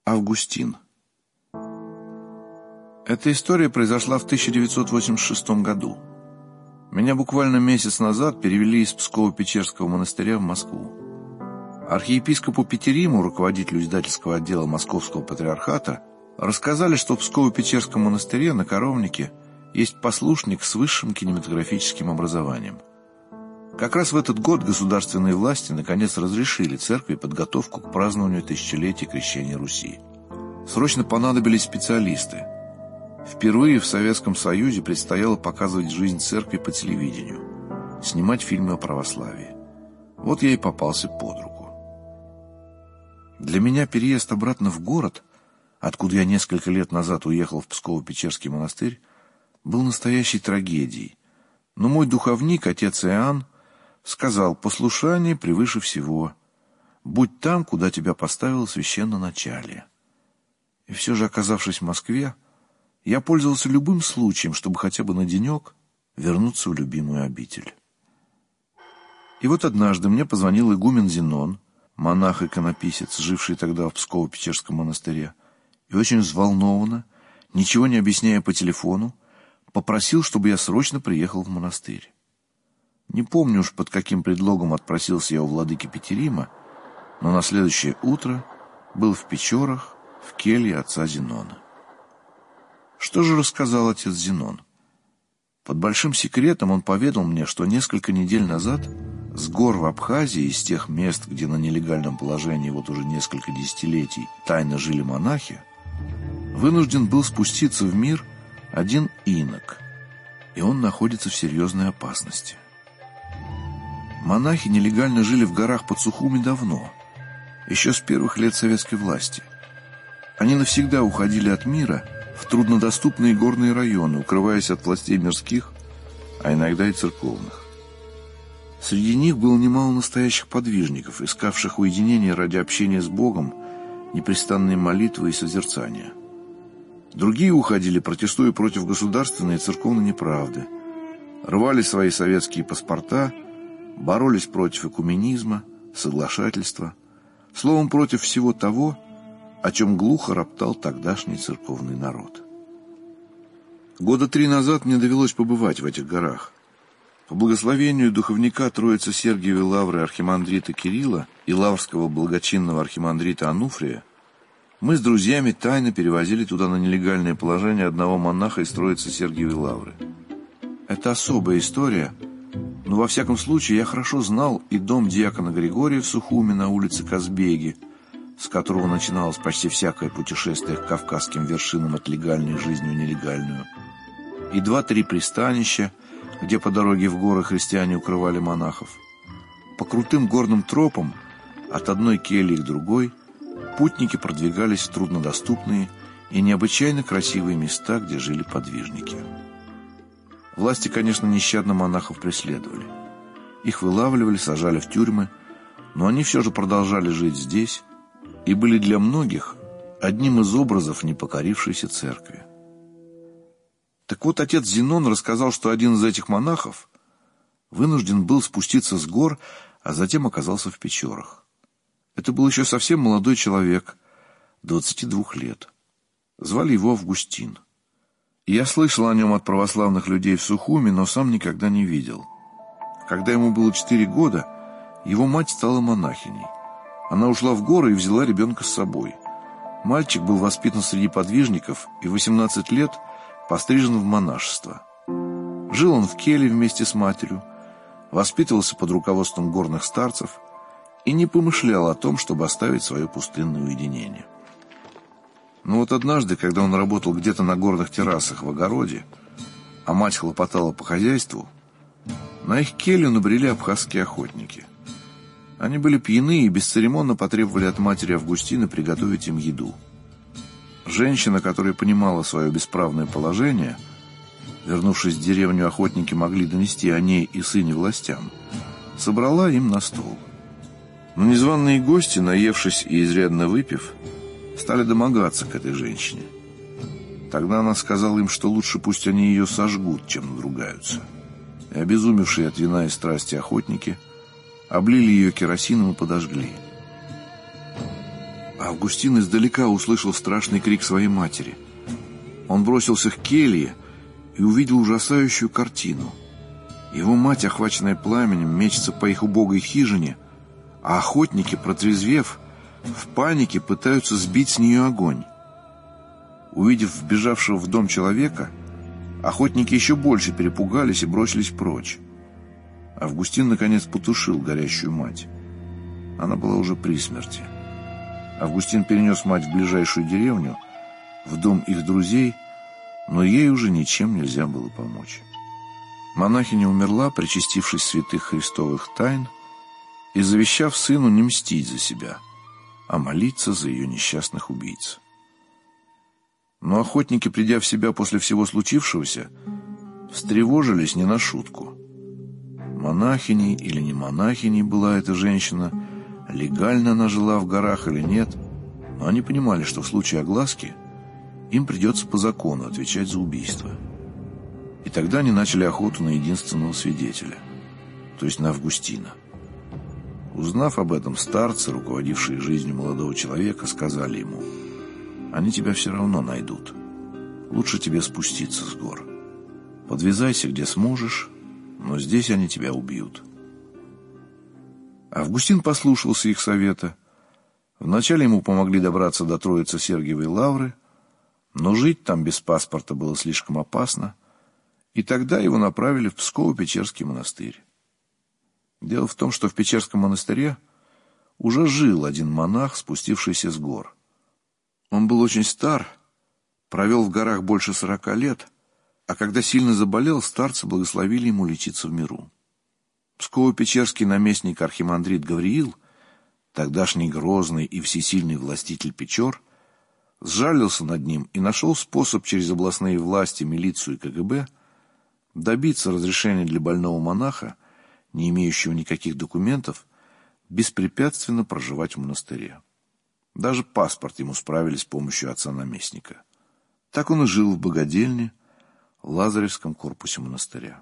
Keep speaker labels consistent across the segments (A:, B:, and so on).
A: Августин. Эта история произошла в 1986 году. Меня буквально месяц назад перевели из Псково-Печерского монастыря в Москву. Архиепископу Петериму, руководителю издательского отдела Московского патриархата, рассказали, что в Псково-Печерском монастыре на Коровнике есть послушник с высшим кинематографическим образованием. Как раз в этот год государственные власти наконец разрешили церкви подготовку к празднованию тысячелетия крещения Руси. Срочно понадобились специалисты. Впервые в Советском Союзе предстояло показывать жизнь церкви по телевидению, снимать фильмы о православии. Вот я и попался под руку. Для меня переезд обратно в город, откуда я несколько лет назад уехал в Псково-Печерский монастырь, был настоящей трагедией. Но мой духовник, отец Иоанн, сказал: послушание превыше всего. Будь там, куда тебя поставило священноначалие. И все же, оказавшись в Москве, я пользовался любым случаем, чтобы хотя бы на денек вернуться в любимую обитель. И вот однажды мне позвонил игумен Зенон, монах-иконописец, живший тогда в Псково-Печерском монастыре, и очень взволнованно, ничего не объясняя по телефону, попросил, чтобы я срочно приехал в монастырь. Не помню уж, под каким предлогом отпросился я у владыки Петерима, но на следующее утро был в Печорах, в келье отца Зенона. Что же рассказал отец Зенон? Под большим секретом он поведал мне, что несколько недель назад с гор в Абхазии, из тех мест, где на нелегальном положении вот уже несколько десятилетий тайно жили монахи, вынужден был спуститься в мир один инок, и он находится в серьезной опасности. Монахи нелегально жили в горах под Сухуми давно, еще с первых лет советской власти. Они навсегда уходили от мира в труднодоступные горные районы, укрываясь от властей мирских, а иногда и церковных. Среди них было немало настоящих подвижников, искавших уединения ради общения с Богом, непрестанной молитвы и созерцания. Другие уходили, протестуя против государственной и церковной неправды, рвали свои советские паспорта, боролись против экуменизма, соглашательства, словом, против всего того, о чем глухо роптал тогдашний церковный народ. Года 3 назад мне довелось побывать в этих горах. По благословению духовника Троицы Сергиевой Лавры архимандрита Кирилла и лаврского благочинного архимандрита Ануфрия мы с друзьями тайно перевозили туда на нелегальное положение одного монаха из Троицы Сергиевой Лавры. Это особая история, но во всяком случае я хорошо знал и дом диакона Григория в Сухуми на улице Казбеги, с которого начиналось почти всякое путешествие к кавказским вершинам от легальной жизни в нелегальную, и 2-3 пристанища, где по дороге в горы христиане укрывали монахов. По крутым горным тропам от одной кельи к другой путники продвигались в труднодоступные и необычайно красивые места, где жили подвижники. Власти, конечно, нещадно монахов преследовали. Их вылавливали, сажали в тюрьмы, но они все же продолжали жить здесь и были для многих одним из образов непокорившейся церкви. Так вот, отец Зенон рассказал, что один из этих монахов вынужден был спуститься с гор, а затем оказался в Печорах. Это был еще совсем молодой человек, 22 лет. Звали его Августин. Я слышал о нем от православных людей в Сухуми, но сам никогда не видел. Когда ему было 4 года, его мать стала монахиней. Она ушла в горы и взяла ребенка с собой. Мальчик был воспитан среди подвижников и в 18 лет пострижен в монашество. Жил он в келье вместе с матерью, воспитывался под руководством горных старцев и не помышлял о том, чтобы оставить свое пустынное уединение. Но вот однажды, когда он работал где-то на горных террасах в огороде, а мать хлопотала по хозяйству, на их келью набрели абхазские охотники. Они были пьяны и бесцеремонно потребовали от матери Августина приготовить им еду. Женщина, которая понимала свое бесправное положение, вернувшись в деревню, охотники могли донести о ней и сыне властям, собрала им на стол. Но незваные гости, наевшись и изрядно выпив, стали домогаться к этой женщине. Тогда она сказала им, что лучше пусть они ее сожгут, чем надругаются. И обезумевшие от вина и страсти охотники облили ее керосином и подожгли. Августин издалека услышал страшный крик своей матери. Он бросился к келье и увидел ужасающую картину. Его мать, охваченная пламенем, мечется по их убогой хижине, а охотники, протрезвев, в панике пытаются сбить с нее огонь. Увидев вбежавшего в дом человека, охотники еще больше перепугались и бросились прочь. Августин, наконец, потушил горящую мать. Она была уже при смерти. Августин перенес мать в ближайшую деревню, в дом их друзей, но ей уже ничем нельзя было помочь. Монахиня умерла, причастившись святых христовых тайн и завещав сыну не мстить за себя, а молиться за ее несчастных убийц. Но охотники, придя в себя после всего случившегося, встревожились не на шутку. Монахиней или не монахиней была эта женщина, легально она жила в горах или нет, но они понимали, что в случае огласки им придется по закону отвечать за убийство. И тогда они начали охоту на единственного свидетеля, то есть на Августина. Узнав об этом, старцы, руководившие жизнью молодого человека, сказали ему: «Они тебя все равно найдут. Лучше тебе спуститься с гор. Подвязайся, где сможешь, но здесь они тебя убьют». Августин послушался их совета. Вначале ему помогли добраться до Троице-Сергиевой лавры, но жить там без паспорта было слишком опасно, и тогда его направили в Псково-Печерский монастырь. Дело в том, что в Печерском монастыре уже жил один монах, спустившийся с гор. Он был очень стар, провел в горах больше 40 лет, а когда сильно заболел, старцы благословили ему лечиться в миру. Псково-Печерский наместник архимандрит Гавриил, тогдашний грозный и всесильный властитель Печор, сжалился над ним и нашел способ через областные власти, милицию и КГБ добиться разрешения для больного монаха, не имеющего никаких документов, беспрепятственно проживать в монастыре. Даже паспорт ему справили с помощью отца-наместника. Так он и жил в богадельне, Лазаревском корпусе монастыря.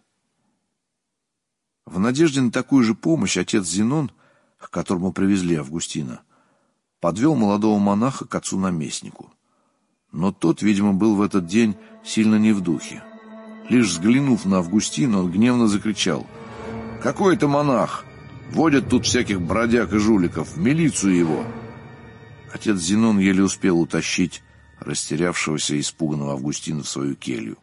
A: В надежде на такую же помощь отец Зенон, к которому привезли Августина, подвел молодого монаха к отцу-наместнику. Но тот, видимо, был в этот день сильно не в духе. Лишь взглянув на Августина, он гневно закричал: «Какой это монах? Водят тут всяких бродяг и жуликов, в милицию его!» Отец Зенон еле успел утащить растерявшегося и испуганного Августина в свою келью.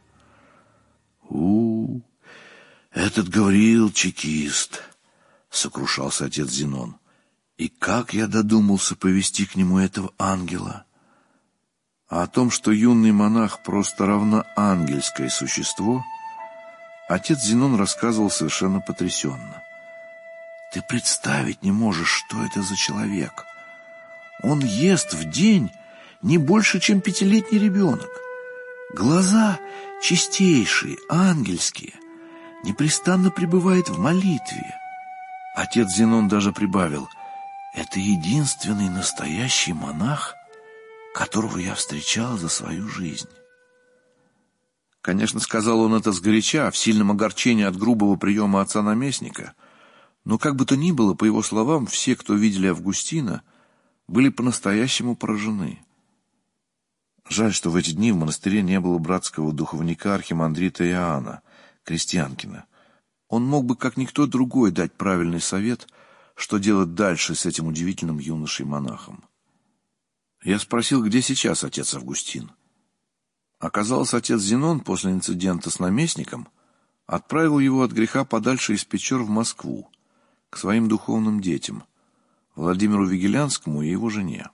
A: Этот Гавриил чекист», — сокрушался отец Зенон. «И как я додумался повести к нему этого ангела?» А о том, что юный монах просто равноангельское существо, отец Зенон рассказывал совершенно потрясенно. «Ты представить не можешь, что это за человек. Он ест в день не больше, чем 5-летний ребенок. Глаза чистейшие, ангельские, непрестанно пребывает в молитве». Отец Зенон даже прибавил: «Это единственный настоящий монах, которого я встречал за свою жизнь». Конечно, сказал он это сгоряча, в сильном огорчении от грубого приема отца-наместника, но как бы то ни было, по его словам, все, кто видели Августина, были по-настоящему поражены. Жаль, что в эти дни в монастыре не было братского духовника архимандрита Иоанна, крестьянкина. Он мог бы, как никто другой, дать правильный совет, что делать дальше с этим удивительным юношей-монахом. Я спросил, где сейчас отец Августин. Оказалось, отец Зенон после инцидента с наместником отправил его от греха подальше из Печор в Москву, к своим духовным детям, Владимиру Вигелянскому и его жене.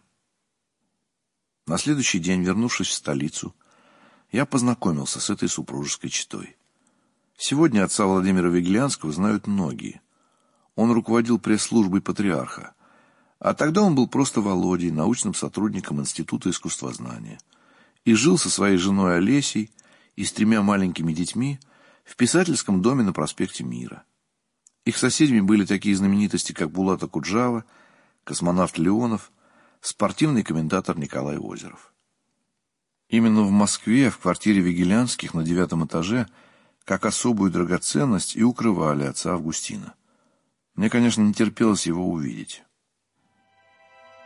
A: На следующий день, вернувшись в столицу, я познакомился с этой супружеской четой. Сегодня отца Владимира Вигелянского знают многие. Он руководил пресс-службой патриарха, а тогда он был просто Володей, научным сотрудником Института искусствознания, и жил со своей женой Олесей и с 3 маленькими детьми в писательском доме на проспекте Мира. Их соседями были такие знаменитости, как Булат Акуджава, космонавт Леонов, спортивный комментатор Николай Озеров. Именно в Москве, в квартире Вигелянских на 9 этаже, как особую драгоценность и укрывали отца Августина. Мне, конечно, не терпелось его увидеть.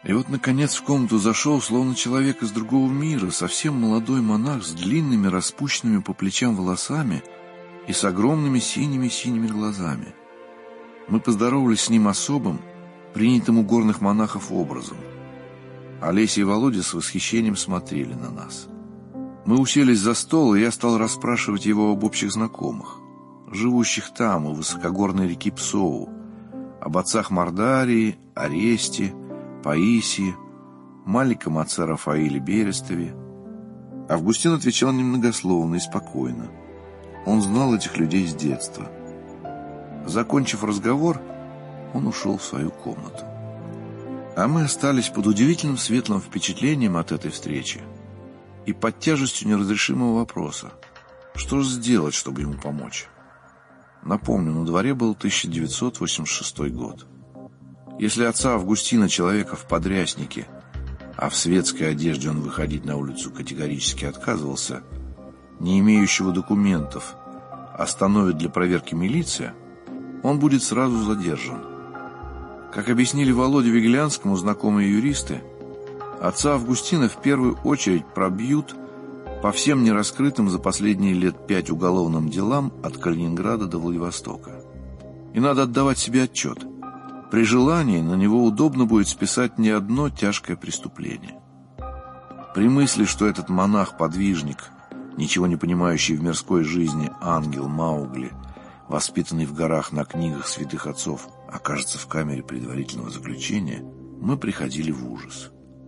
A: И вот, наконец, в комнату зашел, словно человек из другого мира, совсем молодой монах с длинными, распущенными по плечам волосами и с огромными синими глазами. Мы поздоровались с ним особым, принятым у горных монахов образом. Олеся и Володя с восхищением смотрели на нас. Мы уселись за стол, и я стал расспрашивать его об общих знакомых, живущих там, у высокогорной реки Псоу, об отцах Мордарии, Оресте, Паисии, маленьком отце Рафаиле Берестове. Августин отвечал немногословно и спокойно. Он знал этих людей с детства. Закончив разговор, он ушел в свою комнату. А мы остались под удивительным светлым впечатлением от этой встречи и под тяжестью неразрешимого вопроса: что же сделать, чтобы ему помочь? Напомню, на дворе был 1986 год. Если отца Августина, человека в подряснике, а в светской одежде он выходить на улицу категорически отказывался, не имеющего документов, остановит для проверки милиция, он будет сразу задержан. Как объяснили Володе Вигелянскому знакомые юристы, отца Августина в первую очередь пробьют по всем нераскрытым за последние лет 5 уголовным делам от Калининграда до Владивостока. И надо отдавать себе отчет: при желании на него удобно будет списать не одно тяжкое преступление. При мысли, что этот монах-подвижник, ничего не понимающий в мирской жизни ангел Маугли, воспитанный в горах на книгах святых отцов, окажется в камере предварительного заключения, мы приходили в ужас.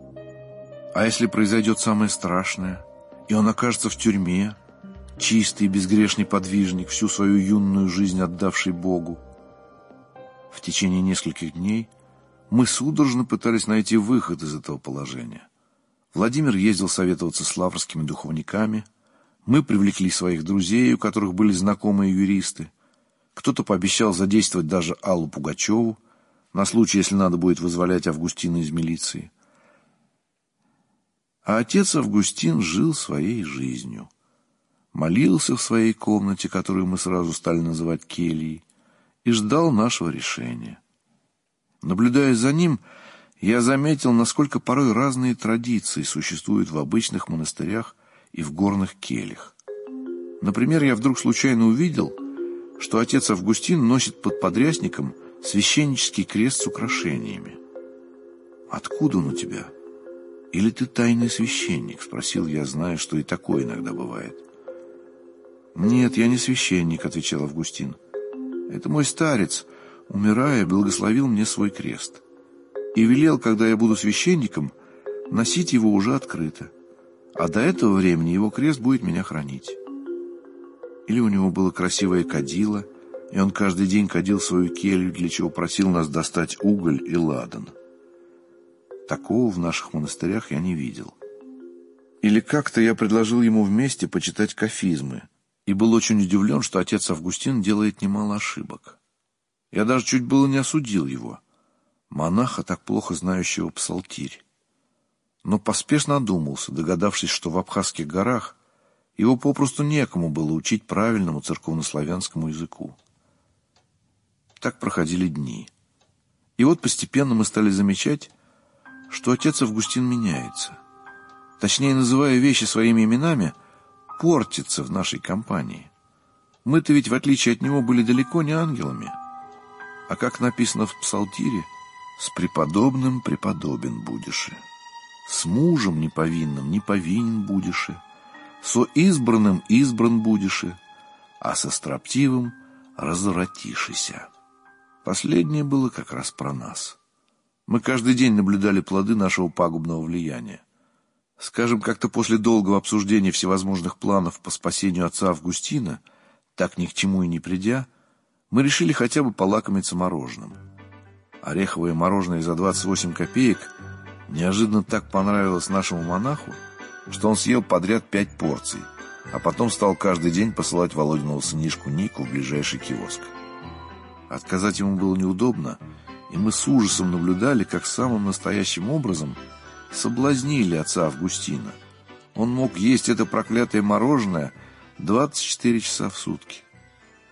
A: А если произойдет самое страшное, и он окажется в тюрьме, чистый и безгрешный подвижник, всю свою юную жизнь отдавший Богу? В течение нескольких дней мы судорожно пытались найти выход из этого положения. Владимир ездил советоваться с лаврскими духовниками, мы привлекли своих друзей, у которых были знакомые юристы. Кто-то пообещал задействовать даже Аллу Пугачеву на случай, если надо будет вызволять Августина из милиции. А отец Августин жил своей жизнью. Молился в своей комнате, которую мы сразу стали называть кельей, и ждал нашего решения. Наблюдая за ним, я заметил, насколько порой разные традиции существуют в обычных монастырях и в горных кельях. Например, я вдруг случайно увидел, что отец Августин носит под подрясником священнический крест с украшениями. «Откуда он у тебя? Или ты тайный священник?» — спросил я, зная, что и такое иногда бывает. «Нет, я не священник», — отвечал Августин. «Это мой старец, умирая, благословил мне свой крест и велел, когда я буду священником, носить его уже открыто, а до этого времени его крест будет меня хранить». Или у него было красивое кадило, и он каждый день кадил свою келью, для чего просил нас достать уголь и ладан. Такого в наших монастырях я не видел. Или как-то я предложил ему вместе почитать кафизмы, и был очень удивлен, что отец Августин делает немало ошибок. Я даже чуть было не осудил его, монаха, так плохо знающего псалтирь. Но поспешно одумался, догадавшись, что в Абхазских горах его попросту некому было учить правильному церковнославянскому языку. Так проходили дни. И вот постепенно мы стали замечать, что отец Августин меняется. Точнее, называя вещи своими именами, портится в нашей компании. Мы-то ведь, в отличие от него, были далеко не ангелами. А как написано в псалтире, «С преподобным преподобен будешь, с мужем неповинным неповинен будешь, со избранным избран будешь, а со строптивым развратишися». Последнее было как раз про нас. Мы каждый день наблюдали плоды нашего пагубного влияния. Скажем, как-то после долгого обсуждения всевозможных планов по спасению отца Августина, так ни к чему и не придя, мы решили хотя бы полакомиться мороженым. Ореховое мороженое за 28 копеек неожиданно так понравилось нашему монаху, что он съел подряд 5 порций, а потом стал каждый день посылать Володиного сынишку Нику в ближайший киоск. Отказать ему было неудобно, и мы с ужасом наблюдали, как самым настоящим образом соблазнили отца Августина. Он мог есть это проклятое мороженое 24 часа в сутки.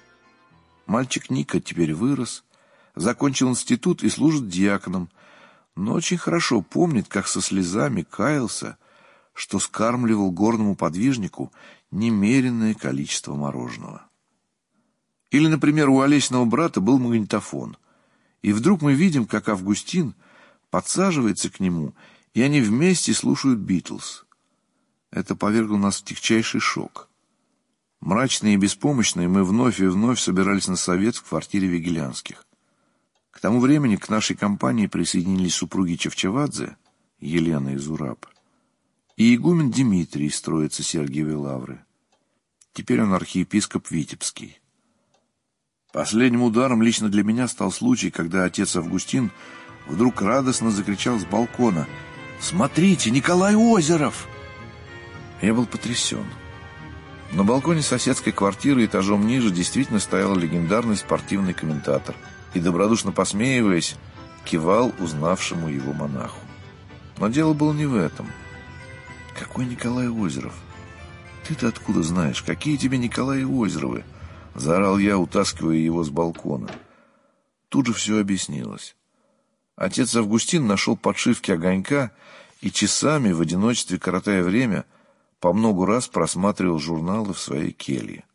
A: Мальчик Ника теперь вырос, закончил институт и служит диаконом, но очень хорошо помнит, как со слезами каялся, что скармливал горному подвижнику немеренное количество мороженого. Или, например, у Олесиного брата был магнитофон, и вдруг мы видим, как Августин подсаживается к нему, и они вместе слушают «Битлз». Это повергло нас в тягчайший шок. Мрачные и беспомощные, мы вновь и вновь собирались на совет в квартире Вигелянских. К тому времени к нашей компании присоединились супруги Чавчавадзе, Елена и Зураб, и игумен Дмитрий из Троицы Сергиевой Лавры. Теперь он архиепископ Витебский. Последним ударом лично для меня стал случай, когда отец Августин вдруг радостно закричал с балкона: «Смотрите, Николай Озеров!» Я был потрясен. На балконе соседской квартиры этажом ниже действительно стоял легендарный спортивный комментатор и, добродушно посмеиваясь, кивал узнавшему его монаху. Но дело было не в этом. «Какой Николай Озеров? Ты-то откуда знаешь? Какие тебе Николаи Озеровы?» — заорал я, утаскивая его с балкона. Тут же все объяснилось. Отец Августин нашел подшивки огонька и часами, в одиночестве коротая время, по многу раз просматривал журналы в своей келье.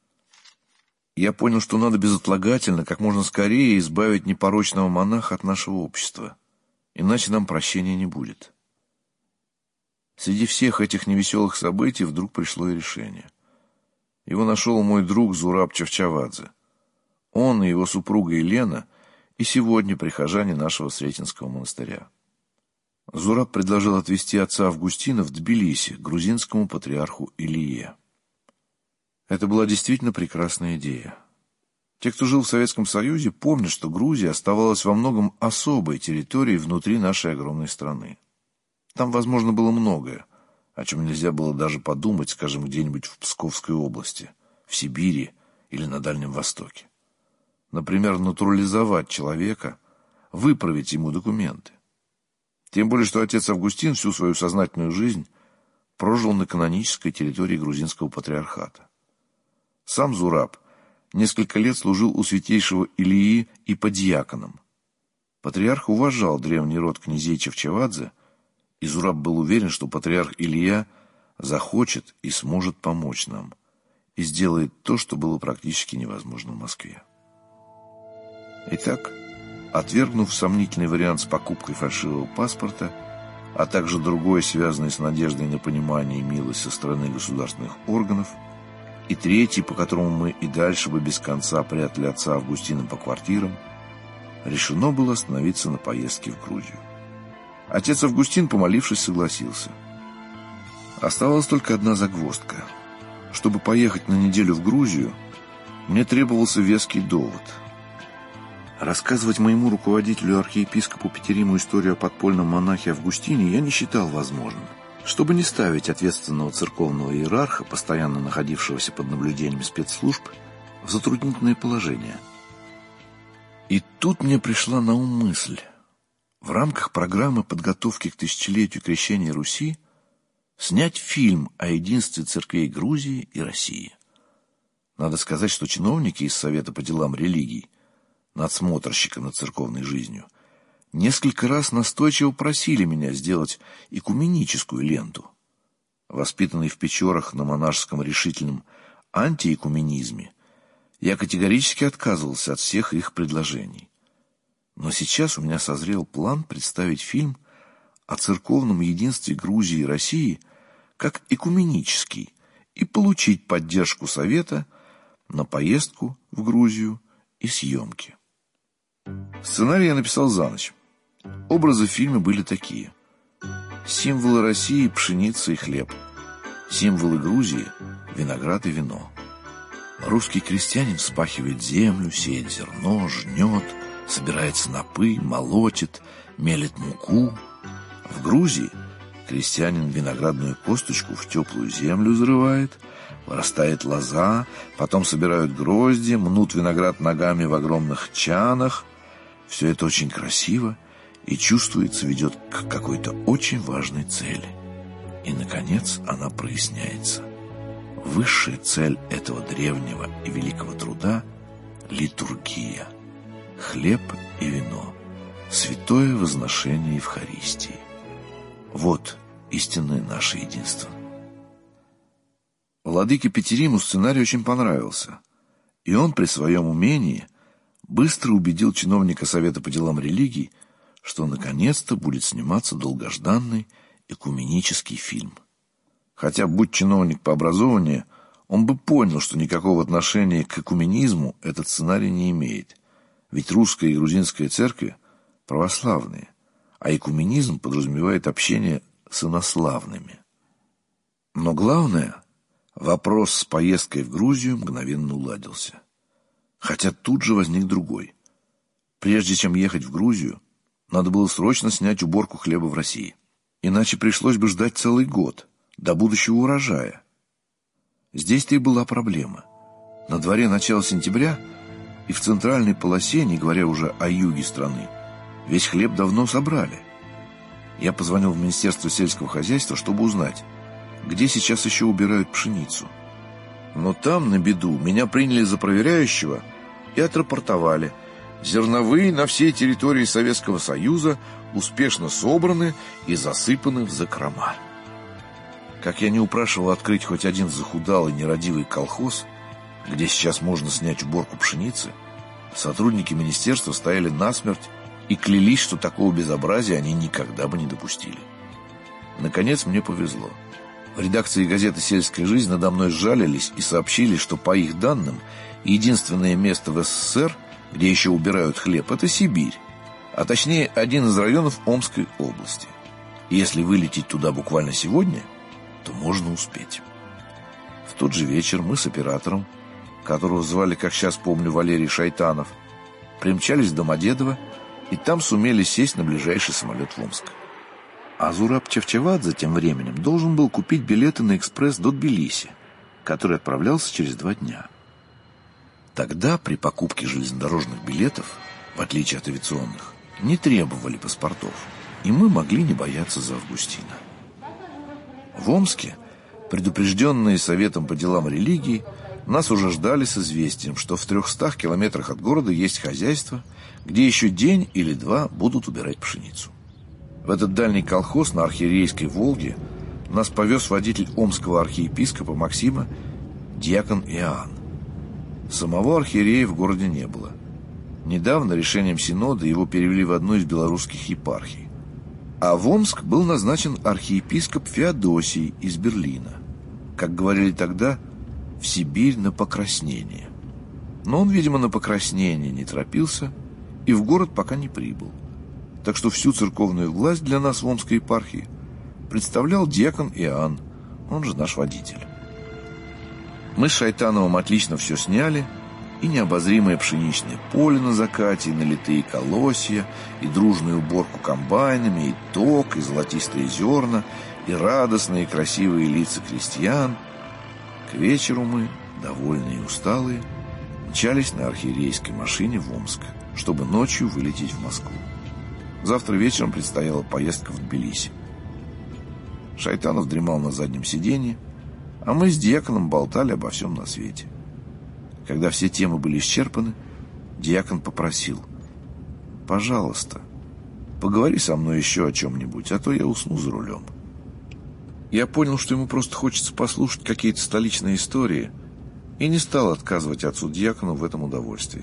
A: Я понял, что надо безотлагательно, как можно скорее избавить непорочного монаха от нашего общества, иначе нам прощения не будет. Среди всех этих невеселых событий вдруг пришло и решение. Его нашел мой друг Зураб Чавчавадзе. Он и его супруга Елена и сегодня прихожане нашего Сретенского монастыря. Зураб предложил отвезти отца Августина в Тбилиси к грузинскому патриарху Илие. Это была действительно прекрасная идея. Те, кто жил в Советском Союзе, помнят, что Грузия оставалась во многом особой территорией внутри нашей огромной страны. Там, возможно, было многое, о чем нельзя было даже подумать, скажем, где-нибудь в Псковской области, в Сибири или на Дальнем Востоке. Например, натурализовать человека, выправить ему документы. Тем более, что отец Августин всю свою сознательную жизнь прожил на канонической территории грузинского патриархата. Сам Зураб несколько лет служил у святейшего Илии и подьяконом. Патриарх уважал древний род князей Чавчавадзе, и Зураб был уверен, что патриарх Илья захочет и сможет помочь нам, и сделает то, что было практически невозможно в Москве. Итак, отвергнув сомнительный вариант с покупкой фальшивого паспорта, а также другой, связанный с надеждой на понимание и милость со стороны государственных органов, и третий, по которому мы и дальше бы без конца прятали отца Августина по квартирам, решено было остановиться на поездке в Грузию. Отец Августин, помолившись, согласился. Оставалась только одна загвоздка. Чтобы поехать на неделю в Грузию, мне требовался веский довод. Рассказывать моему руководителю, архиепископу Петериму, историю о подпольном монахе Августине я не считал возможным, чтобы не ставить ответственного церковного иерарха, постоянно находившегося под наблюдением спецслужб, в затруднительное положение. И тут мне пришла на ум мысль: в рамках программы подготовки к тысячелетию крещения Руси снять фильм о единстве церквей Грузии и России. Надо сказать, что чиновники из Совета по делам религий, надсмотрщика над церковной жизнью, несколько раз настойчиво просили меня сделать экуменическую ленту. Воспитанный в Печорах на монашеском решительном антиэкуменизме, я категорически отказывался от всех их предложений. Но сейчас у меня созрел план представить фильм о церковном единстве Грузии и России как экуменический и получить поддержку Совета на поездку в Грузию и съемки. Сценарий я написал за ночь. Образы в фильме были такие: символы России – пшеница и хлеб, символы Грузии – виноград и вино. Русский крестьянин вспахивает землю, сеет зерно, жнет, собирает снопы, молотит, мелет муку. В Грузии крестьянин виноградную косточку в теплую землю зарывает, вырастает лоза, потом собирают грозди, мнут виноград ногами в огромных чанах. Все это очень красиво и, чувствуется, ведет к какой-то очень важной цели. И, наконец, она проясняется. Высшая цель этого древнего и великого труда – литургия, хлеб и вино, святое возношение Евхаристии. Вот истинное наше единство. Владыке Петериму сценарий очень понравился, и он при своем умении быстро убедил чиновника Совета по делам религий, что наконец-то будет сниматься долгожданный экуменический фильм. Хотя, будь чиновник по образованию, он бы понял, что никакого отношения к экуменизму этот сценарий не имеет, ведь русская и грузинская церкви православные, а экуменизм подразумевает общение с инославными. Но главное, вопрос с поездкой в Грузию мгновенно уладился. Хотя тут же возник другой. Прежде чем ехать в Грузию, надо было срочно снять уборку хлеба в России. Иначе пришлось бы ждать целый год, до будущего урожая. Здесь-то и была проблема. На дворе начало сентября, и в центральной полосе, не говоря уже о юге страны, весь хлеб давно собрали. Я позвонил в Министерство сельского хозяйства, чтобы узнать, где сейчас еще убирают пшеницу. Но там, на беду, меня приняли за проверяющего и отрапортовали. Зерновые на всей территории Советского Союза успешно собраны и засыпаны в закрома. Как я не упрашивал открыть хоть один захудалый нерадивый колхоз, где сейчас можно снять уборку пшеницы, сотрудники министерства стояли насмерть и клялись, что такого безобразия они никогда бы не допустили. Наконец мне повезло. В редакции газеты «Сельская жизнь» надо мной сжалились и сообщили, что, по их данным, единственное место в СССР, где еще убирают хлеб, это Сибирь, а точнее один из районов Омской области. И если вылететь туда буквально сегодня, то можно успеть. В тот же вечер мы с оператором, которого звали, как сейчас помню, Валерий Шайтанов, примчались в Домодедово и там сумели сесть на ближайший самолет в Омск. А Зураб Чевчевадзе тем временем должен был купить билеты на экспресс до Тбилиси, который отправлялся через 2 дня. Тогда при покупке железнодорожных билетов, в отличие от авиационных, не требовали паспортов, и мы могли не бояться за Августина. В Омске, предупрежденные Советом по делам религии, нас уже ждали с известием, что в 300 километрах от города есть хозяйство, где еще день или 2 будут убирать пшеницу. В этот дальний колхоз на Архиерейской Волге нас повез водитель омского архиепископа Максима, диакон Иоанн. Самого архиерея в городе не было. Недавно решением Синода его перевели в одну из белорусских епархий. А в Омск был назначен архиепископ Феодосий из Берлина. Как говорили тогда, в Сибирь на покраснение. Но он, видимо, на покраснение не торопился и в город пока не прибыл. Так что всю церковную власть для нас в Омской епархии представлял диакон Иоанн, он же наш водитель. Мы с Шайтановым отлично все сняли, и необозримое пшеничное поле на закате, и налитые колосья, и дружную уборку комбайнами, и ток, и золотистые зерна, и радостные красивые лица крестьян. К вечеру мы, довольные и усталые, мчались на архиерейской машине в Омск, чтобы ночью вылететь в Москву. Завтра вечером предстояла поездка в Тбилиси. Шайтанов дремал на заднем сиденье, а мы с диаконом болтали обо всем на свете. Когда все темы были исчерпаны, диакон попросил: «Пожалуйста, поговори со мной еще о чем-нибудь, а то я усну за рулем». Я понял, что ему просто хочется послушать какие-то столичные истории, и не стал отказывать отцу-диакону в этом удовольствии.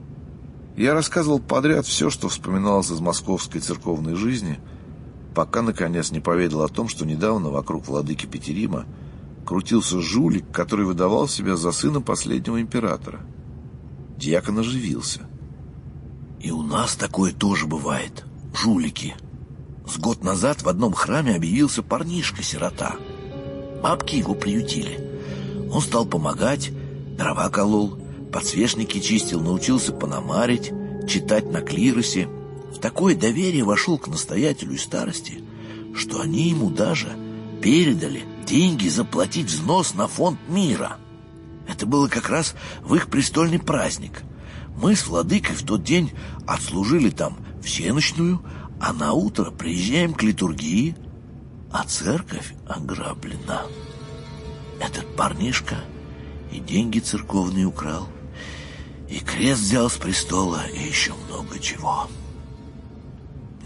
A: Я рассказывал подряд все, что вспоминалось из московской церковной жизни, пока, наконец, не поведал о том, что недавно вокруг владыки Петерима крутился жулик, который выдавал себя за сына последнего императора. Диакон оживился. «И у нас такое тоже бывает, жулики. С год назад в одном храме объявился парнишка-сирота. Бабки его приютили. Он стал помогать, дрова колол, подсвечники чистил, научился пономарить, читать на клиросе. В такое доверие вошел к настоятелю и старости, что они ему даже передали деньги заплатить взнос на фонд мира. Это было как раз в их престольный праздник. Мы с владыкой в тот день отслужили там всенощную, а на утро приезжаем к литургии, а церковь ограблена. Этот парнишка и деньги церковные украл, и крест взял с престола, и еще много чего».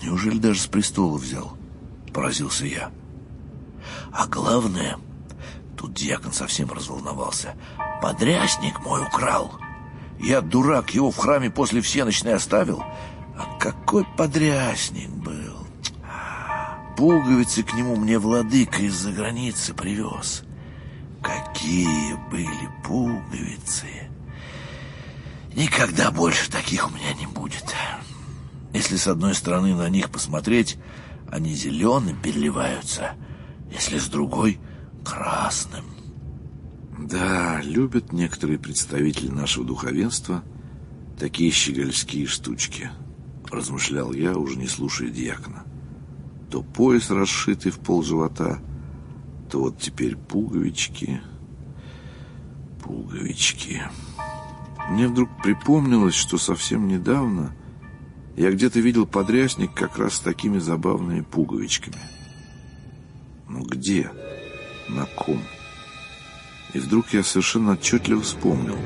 A: Неужели даже с престола взял? Поразился я. А главное, тут дьякон совсем разволновался, подрясник мой украл. Я, дурак, его в храме после всенощной оставил. А какой подрясник был! Пуговицы к нему мне владыка из-за границы привез. Какие были пуговицы! Никогда больше таких у меня не будет. Если с одной стороны на них посмотреть, они зеленым переливаются, если с другой — красным. Да, любят некоторые представители нашего духовенства такие щегольские штучки, размышлял я, уже не слушая дьякона. То пояс, расшитый в пол живота, то вот теперь пуговички. Мне вдруг припомнилось, что совсем недавно я где-то видел подрясник как раз с такими забавными пуговичками. Но где? На ком? И вдруг я совершенно отчетливо вспомнил.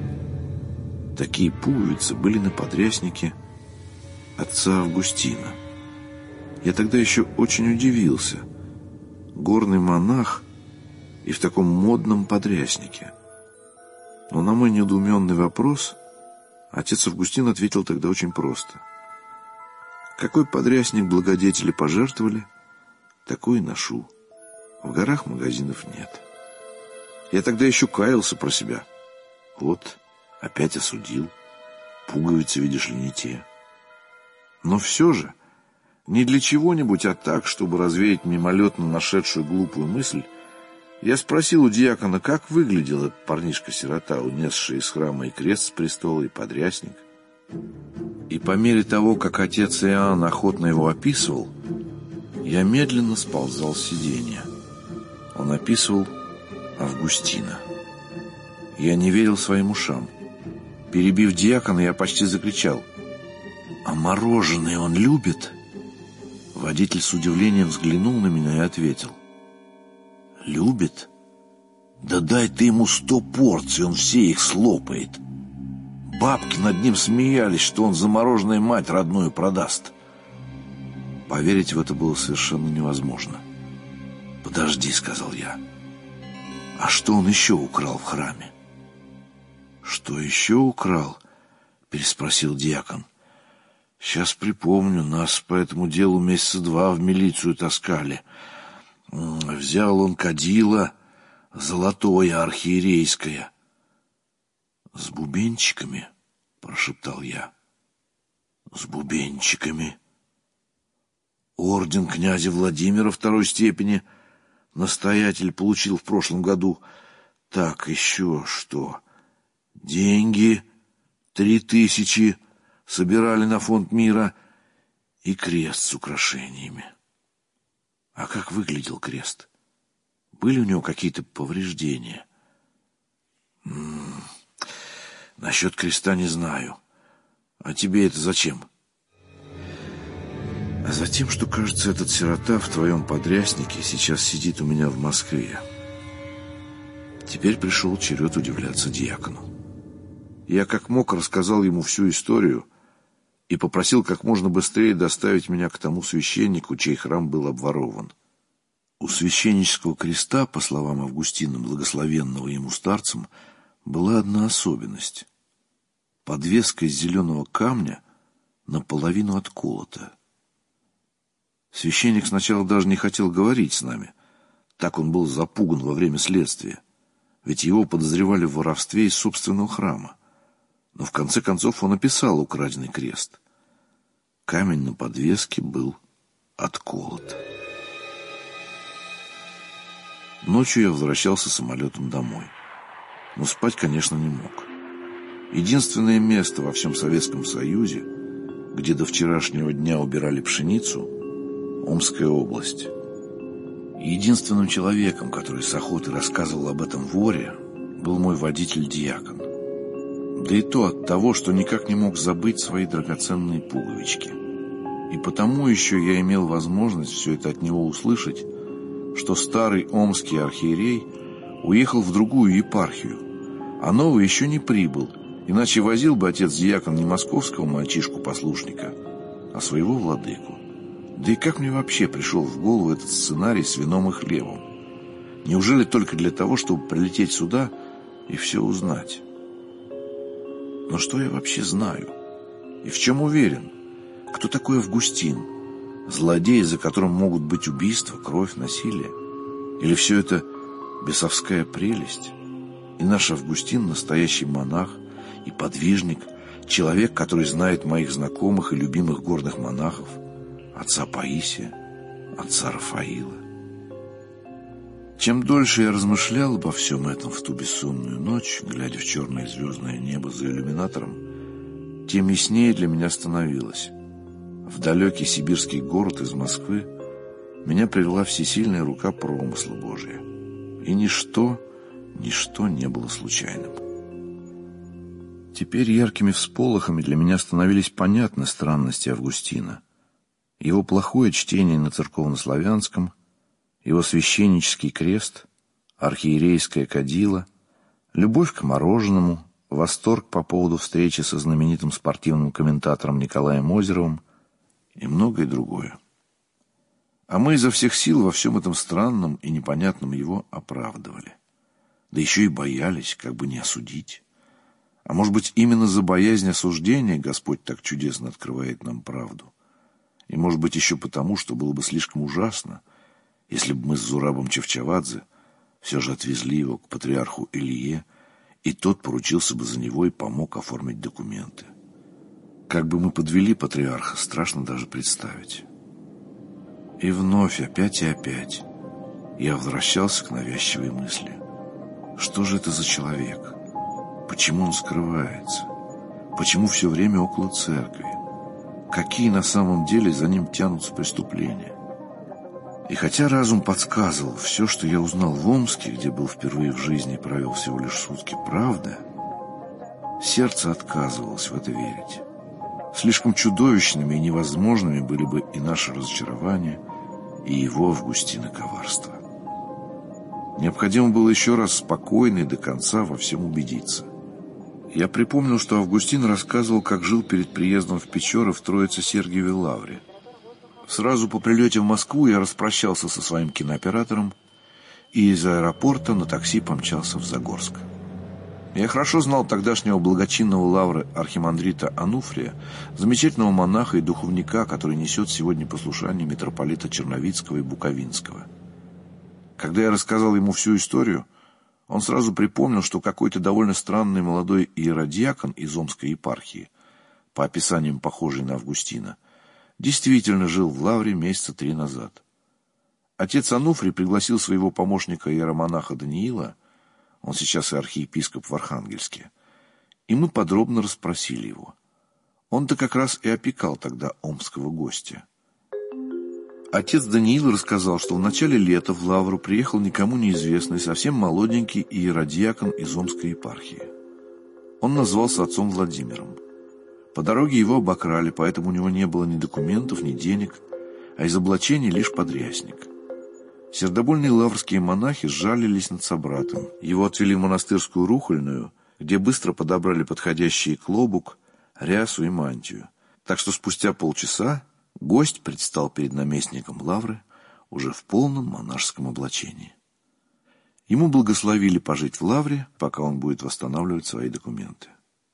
A: Такие пуговицы были на подряснике отца Августина. Я тогда еще очень удивился. Горный монах и в таком модном подряснике. Но на мой недоуменный вопрос отец Августин ответил тогда очень просто. Какой подрясник благодетели пожертвовали, такой и ношу. В горах магазинов нет. Я тогда еще каялся про себя. Вот, опять осудил. Пуговицы, видишь ли, не те. Но все же, не для чего-нибудь, а так, чтобы развеять мимолетно нашедшую глупую мысль, я спросил у дьякона, как выглядел этот парнишка-сирота, унесший из храма и крест с престола, и подрясник. И по мере того, как отец Иоанн охотно его описывал, я медленно сползал с сиденья. Он описывал Августина. Я не верил своим ушам. Перебив дьякона, я почти закричал: «А мороженое он любит?» Водитель с удивлением взглянул на меня и ответил: «Любит? Да дай ты ему 100 порций, он все их слопает. Бабки над ним смеялись, что он за мороженое мать родную продаст». Поверить в это было совершенно невозможно. «Подожди», — сказал я. «А что он еще украл в храме?» «Что еще украл?» — переспросил дьякон. «Сейчас припомню, нас по этому делу месяца 2 в милицию таскали. Взял он кадило золотое архиерейское». «С бубенчиками?» — прошептал я. «С бубенчиками. Орден князя Владимира 2-й степени настоятель получил в прошлом году. Так, еще что? Деньги 3000 собирали на фонд мира и крест с украшениями». «А как выглядел крест? Были у него какие-то повреждения?» «Насчет креста не знаю. А тебе это зачем?» «А затем, что, кажется, этот сирота в твоем подряснике сейчас сидит у меня в Москве». Теперь пришел черед удивляться дьякону. Я как мог рассказал ему всю историю и попросил как можно быстрее доставить меня к тому священнику, чей храм был обворован. У священнического креста, по словам Августина, благословенного ему старцем, была одна особенность. Подвеска из зеленого камня наполовину отколота. Священник сначала даже не хотел говорить с нами. Так он был запуган во время следствия. Ведь его подозревали в воровстве из собственного храма. Но в конце концов он описал украденный крест. Камень на подвеске был отколот. Ночью я возвращался самолетом домой. Но спать, конечно, не мог. Единственное место во всем Советском Союзе, где до вчерашнего дня убирали пшеницу — Омская область. Единственным человеком, который с охоты рассказывал об этом воре, был мой водитель-дьякон. Да и то от того, что никак не мог забыть свои драгоценные пуговички. И потому еще я имел возможность все это от него услышать, что старый омский архиерей уехал в другую епархию, а новый еще не прибыл, иначе возил бы отец-дьякон не московского мальчишку-послушника, а своего владыку. Да и как мне вообще пришел в голову этот сценарий с вином и хлебом? Неужели только для того, чтобы прилететь сюда и все узнать? Но что я вообще знаю? И в чем уверен? Кто такой Августин? Злодей, за которым могут быть убийства, кровь, насилие? Или все это бесовская прелесть? И наш Августин — настоящий монах и подвижник, человек, который знает моих знакомых и любимых горных монахов, отца Паисия, отца Рафаила. Чем дольше я размышлял обо всем этом в ту бессонную ночь, глядя в черное звездное небо за иллюминатором, тем яснее для меня становилось. В далекий сибирский город из Москвы меня привела всесильная рука промысла Божия. И ничто не было случайным. Теперь яркими всполохами для меня становились понятны странности Августина. Его плохое чтение на церковнославянском, его священнический крест, архиерейское кадило, любовь к мороженому, восторг по поводу встречи со знаменитым спортивным комментатором Николаем Озеровым и многое другое. А мы изо всех сил во всем этом странном и непонятном его оправдывали. Да еще и боялись, как бы не осудить. А может быть, именно за боязнь осуждения Господь так чудесно открывает нам правду. И может быть еще потому, что было бы слишком ужасно, если бы мы с Зурабом Чавчавадзе все же отвезли его к патриарху Илье, и тот поручился бы за него и помог оформить документы. Как бы мы подвели патриарха, страшно даже представить. И вновь, опять и опять, я возвращался к навязчивой мысли. Что же это за человек? Почему он скрывается? Почему все время около церкви? Какие на самом деле за ним тянутся преступления? И хотя разум подсказывал, все, что я узнал в Омске, где был впервые в жизни и провел всего лишь сутки, правда, сердце отказывалось в это верить. Слишком чудовищными и невозможными были бы и наши разочарования, и его, Августина, коварство. Необходимо было еще раз спокойно и до конца во всем убедиться. Я припомнил, что Августин рассказывал, как жил перед приездом в Печоры в Троице-Сергиевой лавре. Сразу по прилете в Москву я распрощался со своим кинооператором и из аэропорта на такси помчался в Загорск. Я хорошо знал тогдашнего благочинного лавры архимандрита Ануфрия, замечательного монаха и духовника, который несет сегодня послушание митрополита Черновицкого и Буковинского. Когда я рассказал ему всю историю, он сразу припомнил, что какой-то довольно странный молодой иеродиакон из Омской епархии, по описаниям похожий на Августина, действительно жил в лавре месяца 3 назад. Отец Ануфрий пригласил своего помощника иеромонаха Даниила, он сейчас и архиепископ в Архангельске, и мы подробно расспросили его. Он-то как раз и опекал тогда омского гостя. Отец Даниил рассказал, что в начале лета в лавру приехал никому неизвестный, совсем молоденький иеродиакон из Омской епархии. Он назвался отцом Владимиром. По дороге его обокрали, поэтому у него не было ни документов, ни денег, а из облачения лишь подрясник. Сердобольные лаврские монахи сжалились над собратом. Его отвели в монастырскую Рухольную, где быстро подобрали подходящие клобук, рясу и мантию. Так что спустя полчаса гость предстал перед наместником лавры уже в полном монашеском облачении. Ему благословили пожить в лавре, пока он будет восстанавливать свои документы.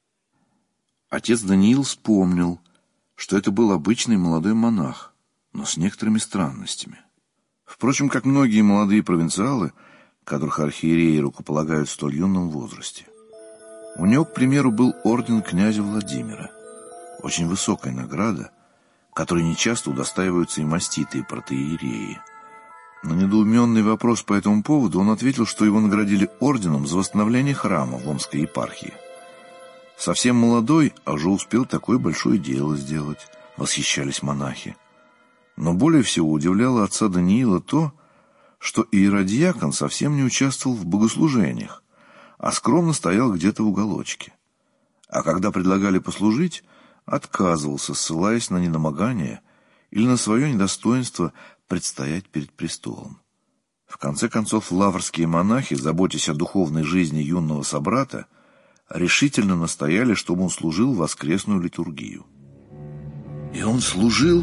A: Отец Даниил вспомнил, что это был обычный молодой монах, но с некоторыми странностями. Впрочем, как многие молодые провинциалы, которых архиереи рукополагают в столь юном возрасте. У него, к примеру, был орден князя Владимира, очень высокая награда, которой нечасто удостаиваются и маститые протоиереи. На недоуменный вопрос по этому поводу он ответил, что его наградили орденом за восстановление храма в Омской епархии. Совсем молодой, а уже успел такое большое дело сделать, восхищались монахи. Но более всего удивляло отца Даниила то, что иеродиакон совсем не участвовал в богослужениях, а скромно стоял где-то в уголочке. А когда предлагали послужить, отказывался, ссылаясь на недомогание или на свое недостоинство предстоять перед престолом. В конце концов, лаврские монахи, заботясь о духовной жизни юного собрата, решительно настояли, чтобы он служил воскресную литургию. И он служил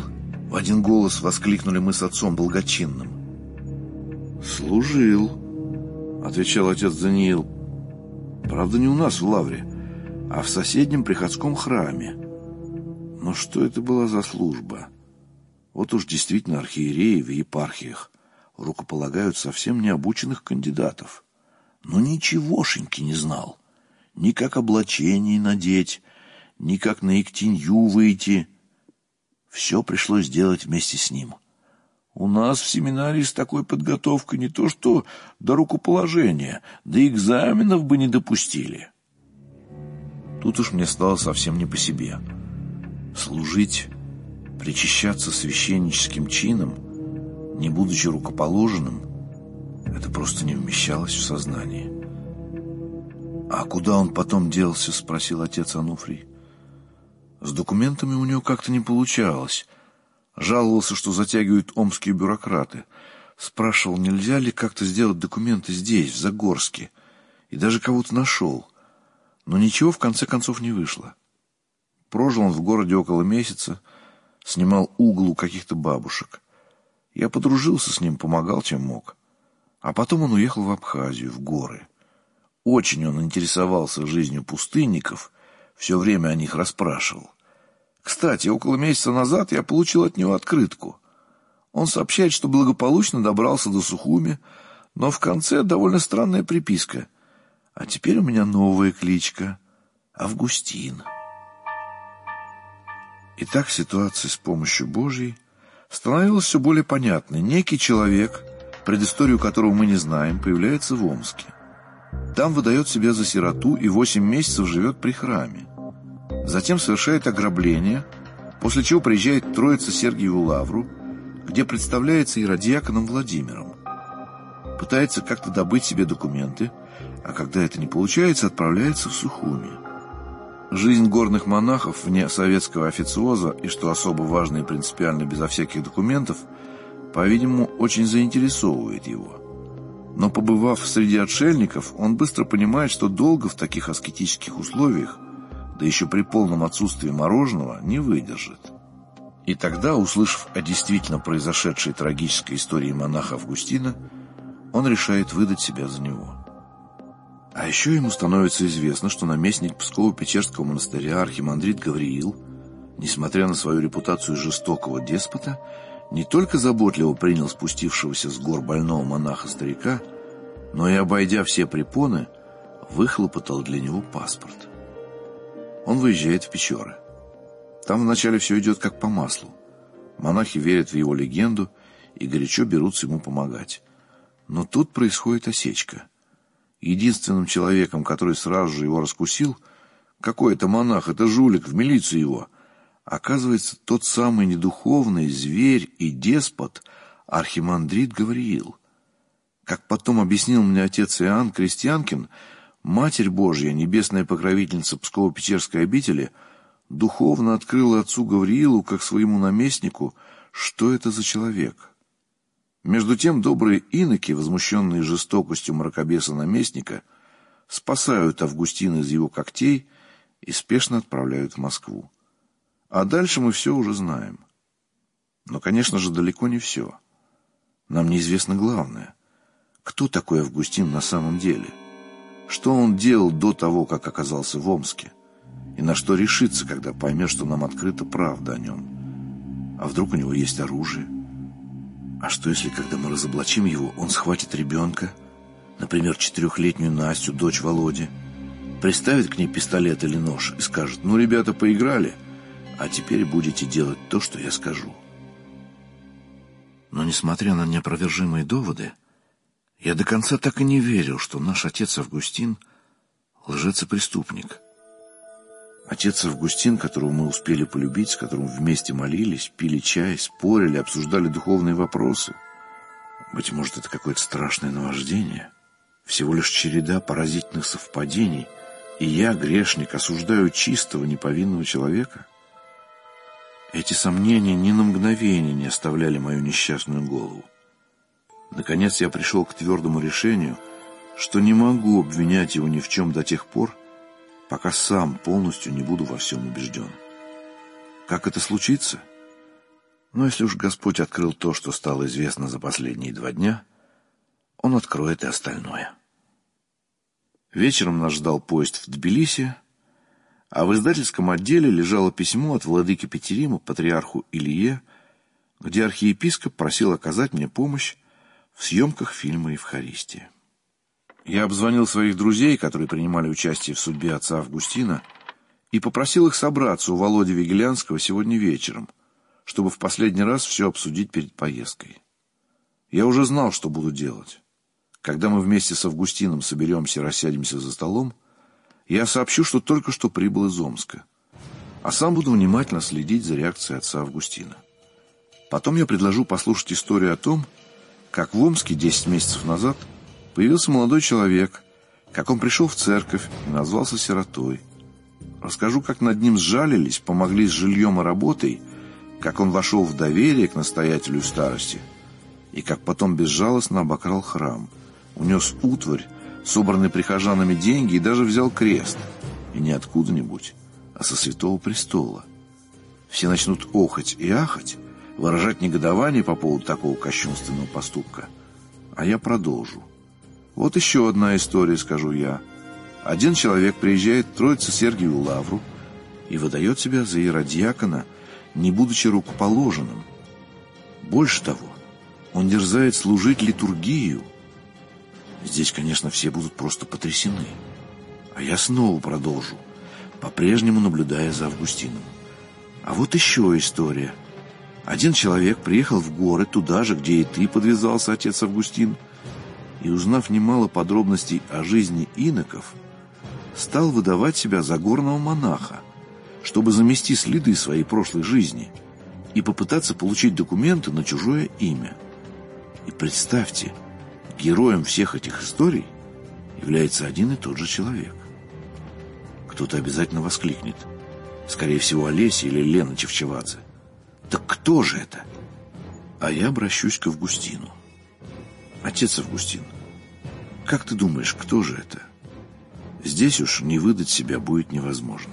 A: В один голос воскликнули мы с отцом Благочинным. «Служил», — отвечал отец Даниил. «Правда, не у нас в лавре, а в соседнем приходском храме. Но что это была за служба? Вот уж действительно архиереи в епархиях рукополагают совсем необученных кандидатов. Но ничегошеньки не знал. Ни как облачение надеть, ни как на иктинью выйти. Все пришлось делать вместе с ним. У нас в семинарии с такой подготовкой не то что до рукоположения, до экзаменов бы не допустили». Тут уж мне стало совсем не по себе. Служить, причащаться священническим чином, не будучи рукоположенным, это просто не вмещалось в сознании. «А куда он потом делся?» — спросил отец Ануфрий. «С документами у него как-то не получалось. Жаловался, что затягивают омские бюрократы. Спрашивал, нельзя ли как-то сделать документы здесь, в Загорске. И даже кого-то нашел. Но ничего в конце концов не вышло. Прожил он в городе около месяца, снимал угол у каких-то бабушек. Я подружился с ним, помогал, чем мог. А потом он уехал в Абхазию, в горы. Очень он интересовался жизнью пустынников, все время о них расспрашивал. Кстати, около месяца назад я получил от него открытку. Он сообщает, что благополучно добрался до Сухуми, но в конце довольно странная приписка. А теперь у меня новая кличка — Августин. Итак, ситуация с помощью Божьей становилась все более понятной. Некий человек, предысторию которого мы не знаем, появляется в Омске. Там выдает себя за сироту и 8 месяцев живет при храме. Затем совершает ограбление, после чего приезжает в Троице-Сергиеву лавру, где представляется иродиаконом Владимиром. Пытается как-то добыть себе документы, а когда это не получается, отправляется в Сухуми. Жизнь горных монахов вне советского официоза и, что особо важно и принципиально, безо всяких документов, по-видимому, очень заинтересовывает его. Но побывав среди отшельников, он быстро понимает, что долго в таких аскетических условиях, да еще при полном отсутствии мороженого, не выдержит. И тогда, услышав о действительно произошедшей трагической истории монаха Августина, он решает выдать себя за него. А еще ему становится известно, что наместник Псково-Печерского монастыря архимандрит Гавриил, несмотря на свою репутацию жестокого деспота, не только заботливо принял спустившегося с гор больного монаха-старика, но и, обойдя все препоны, выхлопотал для него паспорт. Он выезжает в Печоры. Там вначале все идет как по маслу. Монахи верят в его легенду и горячо берутся ему помогать. Но тут происходит осечка. Единственным человеком, который сразу же его раскусил, какой это монах, это жулик, в милицию его, оказывается тот самый недуховный зверь и деспот архимандрит Гавриил. Как потом объяснил мне отец Иоанн Крестьянкин, Матерь Божья, небесная покровительница Псково-Печерской обители, духовно открыла отцу Гавриилу, как своему наместнику, что это за человек. Между тем добрые иноки, возмущенные жестокостью мракобеса-наместника, спасают Августина из его когтей и спешно отправляют в Москву. А дальше мы все уже знаем. Но, конечно же, далеко не все. Нам неизвестно главное. Кто такой Августин на самом деле? Что он делал до того, как оказался в Омске? И на что решится, когда поймет, что нам открыта правда о нем? А вдруг у него есть оружие? А что, если, когда мы разоблачим его, он схватит ребенка, например, 4-летнюю Настю, дочь Володи, приставит к ней пистолет или нож и скажет: «Ну, ребята, поиграли, а теперь будете делать то, что я скажу». Но, несмотря на неопровержимые доводы, я до конца так и не верил, что наш отец Августин — лжец и преступник. Отец Августин, которого мы успели полюбить, с которым вместе молились, пили чай, спорили, обсуждали духовные вопросы. Быть может, это какое-то страшное наваждение, всего лишь череда поразительных совпадений, и я, грешник, осуждаю чистого, неповинного человека? Эти сомнения ни на мгновение не оставляли мою несчастную голову. Наконец я пришел к твердому решению, что не могу обвинять его ни в чем до тех пор, пока сам полностью не буду во всем убежден. Как это случится? Но если уж Господь открыл то, что стало известно за последние 2 дня, Он откроет и остальное. Вечером нас ждал поезд в Тбилиси, а в издательском отделе лежало письмо от владыки Петерима патриарху Илье, где архиепископ просил оказать мне помощь в съемках фильма «Евхаристия». Я обзвонил своих друзей, которые принимали участие в судьбе отца Августина, и попросил их собраться у Володи Вигелянского сегодня вечером, чтобы в последний раз все обсудить перед поездкой. Я уже знал, что буду делать. Когда мы вместе с Августином соберемся и рассядемся за столом, я сообщу, что только что прибыл из Омска, а сам буду внимательно следить за реакцией отца Августина. Потом я предложу послушать историю о том, как в Омске 10 месяцев назад появился молодой человек, как он пришел в церковь и назвался сиротой. Расскажу, как над ним сжалились, помогли с жильем и работой, как он вошел в доверие к настоятелю старости, и как потом безжалостно обокрал храм, унес утварь, собранные прихожанами деньги, и даже взял крест. И не откуда-нибудь, а со Святого Престола. Все начнут охать и ахать, выражать негодование по поводу такого кощунственного поступка. А я продолжу. Вот еще одна история, скажу я. Один человек приезжает в Троице-Сергиеву лавру и выдает себя за иеродиакона, не будучи рукоположенным. Больше того, он дерзает служить литургию. Здесь, конечно, все будут просто потрясены. А я снова продолжу, по-прежнему наблюдая за Августином. А вот еще история. Один человек приехал в горы, туда же, где и ты подвязался, отец Августин, и, узнав немало подробностей о жизни иноков, стал выдавать себя за горного монаха, чтобы замести следы своей прошлой жизни и попытаться получить документы на чужое имя. И представьте, героем всех этих историй является один и тот же человек. Кто-то обязательно воскликнет. Скорее всего, Олеся или Лена Чевчевадзе. Так кто же это? А я обращусь к Августину. Отец Августин, как ты думаешь, кто же это? Здесь уж не выдать себя будет невозможно.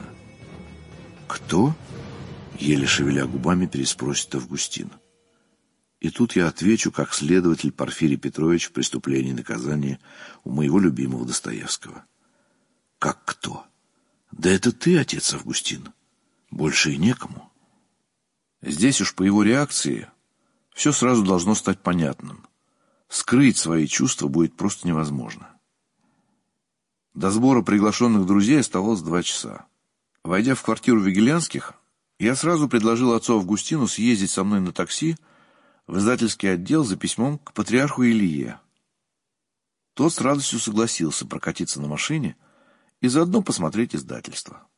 A: Кто? Еле шевеля губами переспросит Августин. И тут я отвечу, как следователь Порфирий Петрович в «Преступлении и наказании» у моего любимого Достоевского. Как кто? Да это ты, отец Августин. Больше и некому. Здесь уж по его реакции все сразу должно стать понятным. Скрыть свои чувства будет просто невозможно. До сбора приглашенных друзей оставалось 2 часа. Войдя в квартиру Вигелянских, я сразу предложил отцу Августину съездить со мной на такси в издательский отдел за письмом к патриарху Илье. Тот с радостью согласился прокатиться на машине и заодно посмотреть издательство.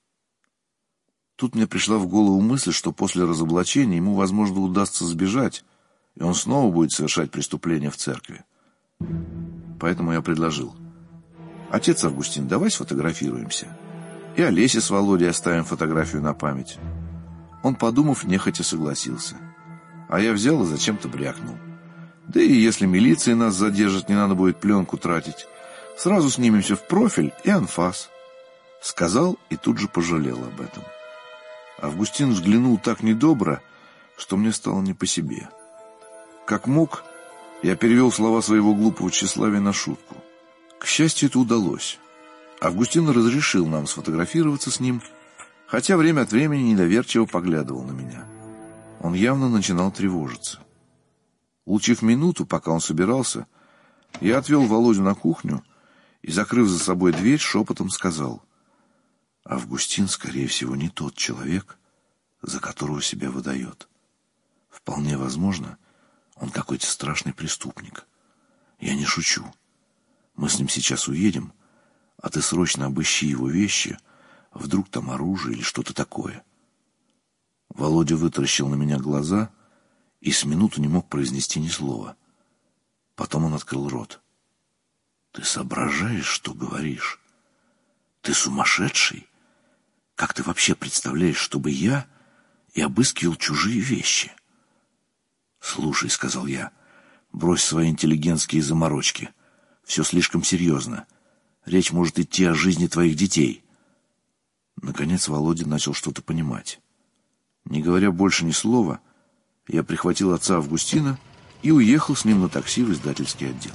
A: Тут мне пришла в голову мысль, что после разоблачения ему, возможно, удастся сбежать, и он снова будет совершать преступления в церкви. Поэтому я предложил: отец Августин, давай сфотографируемся. И Олесе с Володей оставим фотографию на память. Он, подумав, нехотя согласился. А я взял и зачем-то брякнул. Да и если милиция нас задержит, не надо будет пленку тратить. Сразу снимемся в профиль и анфас. Сказал и тут же пожалел об этом. Августин взглянул так недобро, что мне стало не по себе. Как мог, я перевел слова своего глупого тщеславия на шутку. К счастью, это удалось. Августин разрешил нам сфотографироваться с ним, хотя время от времени недоверчиво поглядывал на меня. Он явно начинал тревожиться. Улучив минуту, пока он собирался, я отвел Володю на кухню и, закрыв за собой дверь, шепотом сказал: Августин, скорее всего, не тот человек, за которого себя выдает. Вполне возможно, он какой-то страшный преступник. Я не шучу. Мы с ним сейчас уедем, а ты срочно обыщи его вещи, вдруг там оружие или что-то такое. Володя вытаращил на меня глаза и с минуту не мог произнести ни слова. Потом он открыл рот. Ты соображаешь, что говоришь? Ты сумасшедший? Как ты вообще представляешь, чтобы я и обыскивал чужие вещи? Слушай, сказал я, брось свои интеллигентские заморочки. Все слишком серьезно. Речь может идти о жизни твоих детей. Наконец Володя начал что-то понимать. Не говоря больше ни слова, Я прихватил отца Августина и уехал с ним на такси в издательский отдел.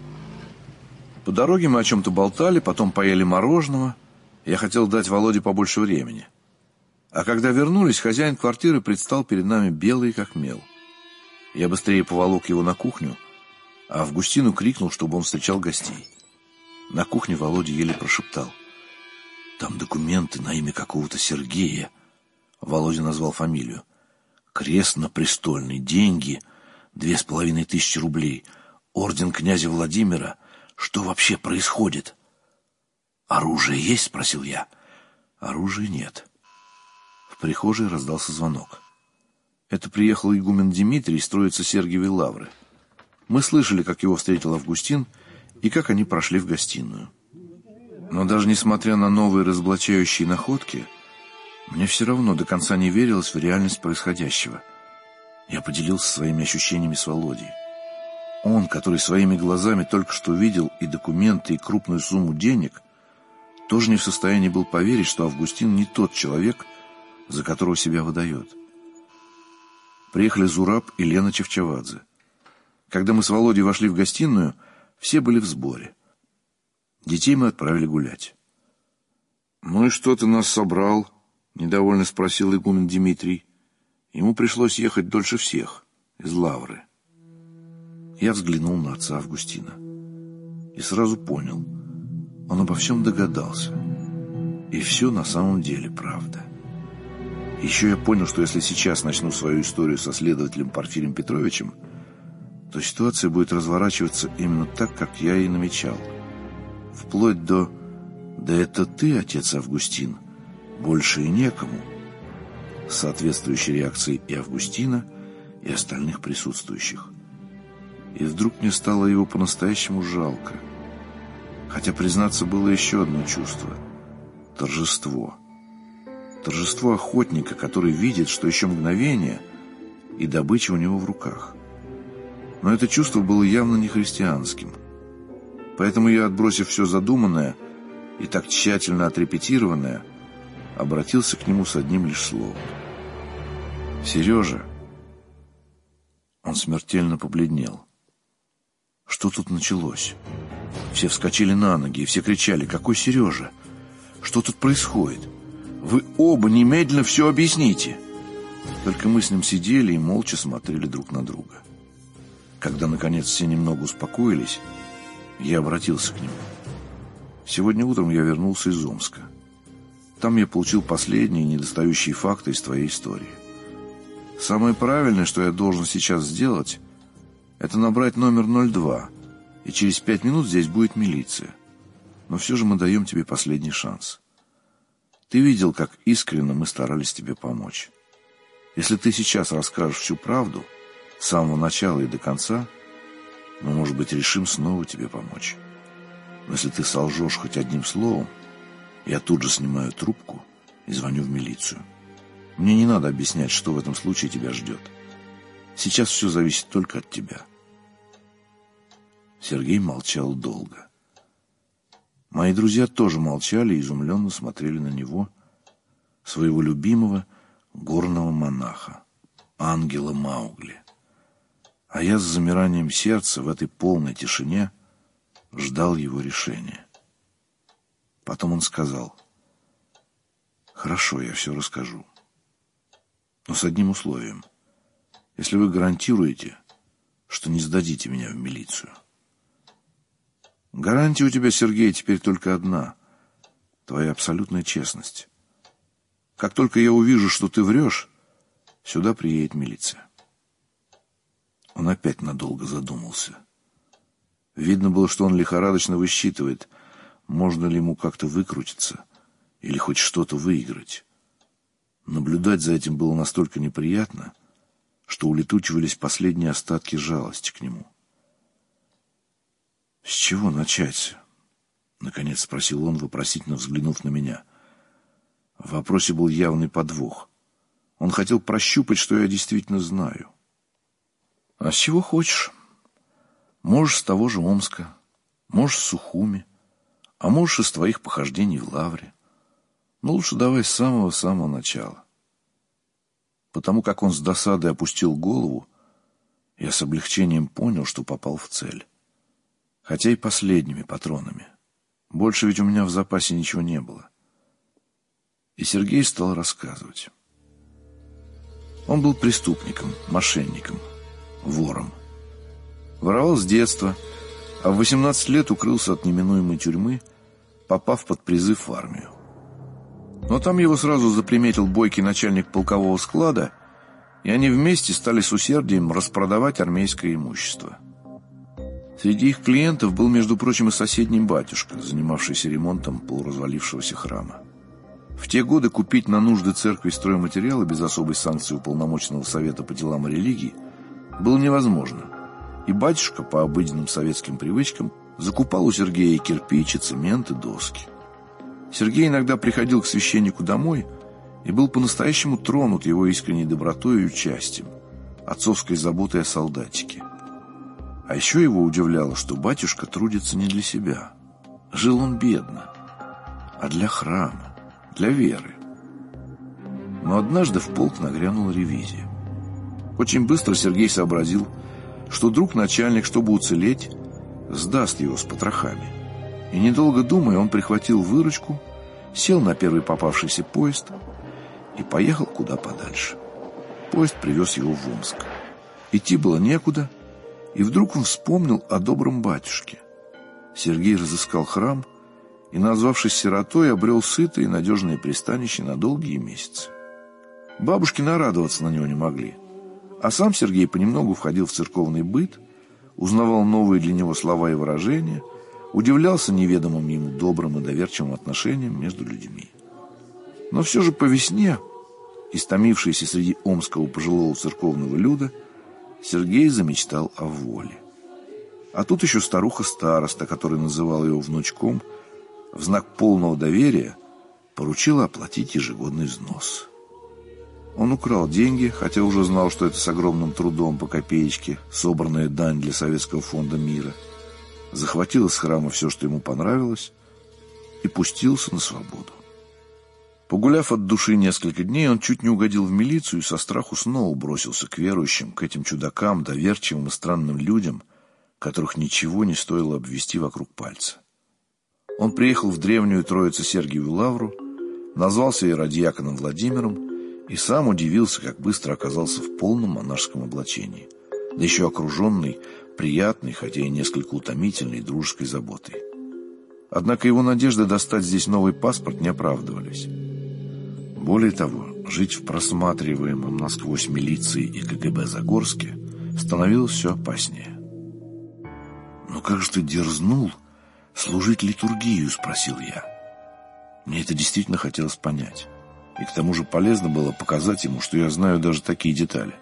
A: По дороге мы о чем-то болтали, потом поели мороженого. Я хотел дать Володе побольше времени. А когда вернулись, хозяин квартиры предстал перед нами белый как мел. Я быстрее поволок его на кухню, а Августину крикнул, чтобы он встречал гостей. На кухне Володя еле прошептал: «Там документы на имя какого-то Сергея». Володя назвал фамилию. «Крест на престольный, деньги 2500 рублей, орден князя Владимира. Что вообще происходит?» «Оружие есть?» — спросил я. «Оружия нет». В прихожей раздался звонок. Это приехал игумен Дмитрий из Троицы Сергиевой Лавры. Мы слышали, как его встретил Августин и как они прошли в гостиную. Но даже несмотря на новые разоблачающие находки, мне все равно до конца не верилось в реальность происходящего. Я поделился своими ощущениями с Володей. Он, который своими глазами только что видел и документы, и крупную сумму денег, тоже не в состоянии был поверить, что Августин не тот человек, за которого себя выдает. Приехали Зураб и Лена Чевчавадзе. Когда мы с Володей вошли в гостиную, все были в сборе. Детей мы отправили гулять. «Ну и что ты нас собрал?» — недовольно спросил игумен Дмитрий. Ему пришлось ехать дольше всех, из Лавры. Я взглянул на отца Августина и сразу понял, он обо всем догадался. И все на самом деле правда. Еще я понял, что если сейчас начну свою историю со следователем Порфирием Петровичем, то ситуация будет разворачиваться именно так, как я и намечал. Вплоть до «Да это ты, отец Августин, больше и некому», с соответствующей реакцией и Августина, и остальных присутствующих. И вдруг мне стало его по-настоящему жалко. Хотя, признаться, было еще одно чувство — торжество. Торжество охотника, который видит, что еще мгновение, и добыча у него в руках. Но это чувство было явно не христианским. Поэтому я, отбросив все задуманное и так тщательно отрепетированное, обратился к нему с одним лишь словом. «Сережа!» Он смертельно побледнел. Что тут началось? Все вскочили на ноги, и все кричали: «Какой Сережа? Что тут происходит? Вы оба немедленно все объясните!» Только мы с ним сидели и молча смотрели друг на друга. Когда, наконец, все немного успокоились, я обратился к нему. «Сегодня утром я вернулся из Омска. Там я получил последние недостающие факты из твоей истории. Самое правильное, что я должен сейчас сделать, это набрать номер 02, и через 5 минут здесь будет милиция. Но все же мы даем тебе последний шанс. Ты видел, как искренне мы старались тебе помочь. Если ты сейчас расскажешь всю правду, с самого начала и до конца, мы, может быть, решим снова тебе помочь. Но если ты солжешь хоть одним словом, я тут же снимаю трубку и звоню в милицию. Мне не надо объяснять, что в этом случае тебя ждет. Сейчас все зависит только от тебя». Сергей молчал долго. Мои друзья тоже молчали и изумленно смотрели на него, своего любимого горного монаха, ангела Маугли. А я с замиранием сердца в этой полной тишине ждал его решения. Потом он сказал: «Хорошо, я все расскажу. Но с одним условием. Если вы гарантируете, что не сдадите меня в милицию». «Гарантия у тебя, Сергей, теперь только одна — твоя абсолютная честность. Как только я увижу, что ты врешь, сюда приедет милиция». Он опять надолго задумался. Видно было, что он лихорадочно высчитывает, можно ли ему как-то выкрутиться или хоть что-то выиграть. Наблюдать за этим было настолько неприятно, что улетучивались последние остатки жалости к нему. «С чего начать?» — наконец спросил он, вопросительно взглянув на меня. В вопросе был явный подвох. Он хотел прощупать, что я действительно знаю. «А с чего хочешь? Можешь с того же Омска, можешь с Сухуми, а можешь из твоих похождений в Лавре. Но лучше давай с самого-самого начала». Потому как он с досадой опустил голову, я с облегчением понял, что попал в цель. Хотя и последними патронами. Больше ведь у меня в запасе ничего не было. И Сергей стал рассказывать. Он был преступником, мошенником, вором. Воровал с детства, а в 18 лет укрылся от неминуемой тюрьмы, попав под призыв в армию. Но там его сразу заприметил бойкий начальник полкового склада, и они вместе стали с усердием распродавать армейское имущество. Среди их клиентов был, между прочим, и соседний батюшка, занимавшийся ремонтом полуразвалившегося храма. В те годы купить на нужды церкви стройматериалы без особой санкции уполномоченного совета по делам и религии было невозможно, и батюшка по обыденным советским привычкам закупал у Сергея кирпич, цемент и доски. Сергей иногда приходил к священнику домой и был по-настоящему тронут его искренней добротой и участием, отцовской заботой о солдатике. А еще его удивляло, что батюшка трудится не для себя. Жил он бедно, а для храма, для веры. Но однажды в полк нагрянула ревизия. Очень быстро Сергей сообразил, что друг-начальник, чтобы уцелеть, сдаст его с потрохами. И, недолго думая, он прихватил выручку, сел на первый попавшийся поезд и поехал куда подальше. Поезд привез его в Омск. Идти было некуда, и вдруг он вспомнил о добром батюшке. Сергей разыскал храм и, назвавшись сиротой, обрел сытое и надежное пристанище на долгие месяцы. Бабушки нарадоваться на него не могли. А сам Сергей понемногу входил в церковный быт, узнавал новые для него слова и выражения, удивлялся неведомым ему добрым и доверчивым отношениям между людьми. Но все же по весне, истомившийся среди омского пожилого церковного люда, Сергей замечтал о воле. А тут еще старуха-староста, которая называла его внучком, в знак полного доверия поручила оплатить ежегодный взнос. Он украл деньги, хотя уже знал, что это с огромным трудом по копеечке собранная дань для Советского фонда мира, захватил из храма все, что ему понравилось, и пустился на свободу. Погуляв от души несколько дней, он чуть не угодил в милицию и со страху снова бросился к верующим, к этим чудакам, доверчивым и странным людям, которых ничего не стоило обвести вокруг пальца. Он приехал в древнюю Троице-Сергиеву лавру, назвался иеродиаконом Владимиром и сам удивился, как быстро оказался в полном монашеском облачении, да еще окруженный приятной, хотя и несколько утомительной дружеской заботой. Однако его надежды достать здесь новый паспорт не оправдывались. Более того, жить в просматриваемом насквозь милиции и КГБ Загорске становилось все опаснее. «Ну как же ты дерзнул служить литургию?» — спросил я. Мне это действительно хотелось понять. И к тому же полезно было показать ему, что я знаю даже такие детали.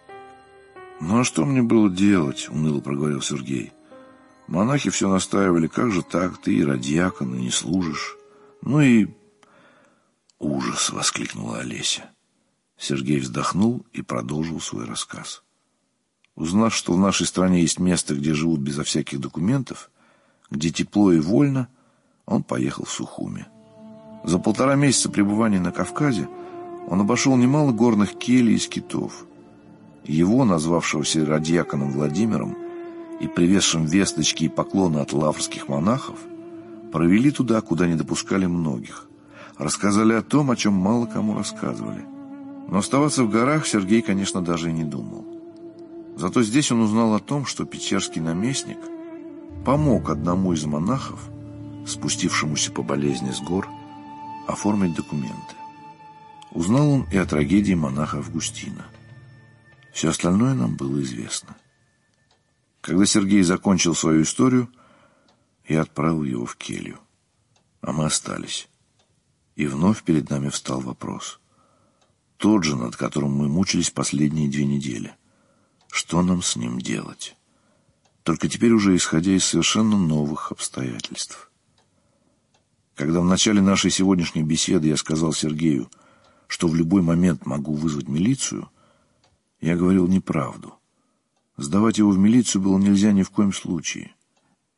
A: «Ну а что мне было делать?» — уныло проговорил Сергей. «Монахи все настаивали, как же так, ты иеродиакон и не служишь. Ну и...» «Ужас!» — воскликнула Олеся. Сергей вздохнул и продолжил свой рассказ. Узнав, что в нашей стране есть место, где живут безо всяких документов, где тепло и вольно, он поехал в Сухуми. За 1,5 месяца пребывания на Кавказе он обошел немало горных келий и скитов. Его, назвавшегося иеродиаконом Владимиром и привезшим весточки и поклоны от лаврских монахов, провели туда, куда не допускали многих. Рассказали о том, о чем мало кому рассказывали. Но оставаться в горах Сергей, конечно, даже и не думал. Зато здесь он узнал о том, что печерский наместник помог одному из монахов, спустившемуся по болезни с гор, оформить документы. Узнал он и о трагедии монаха Августина. Все остальное нам было известно. Когда Сергей закончил свою историю, я отправил его в келью. А мы остались. И вновь перед нами встал вопрос. Тот же, над которым мы мучились последние 2 недели. Что нам с ним делать? Только теперь уже исходя из совершенно новых обстоятельств. Когда в начале нашей сегодняшней беседы я сказал Сергею, что в любой момент могу вызвать милицию, я говорил неправду. Сдавать его в милицию было нельзя ни в коем случае.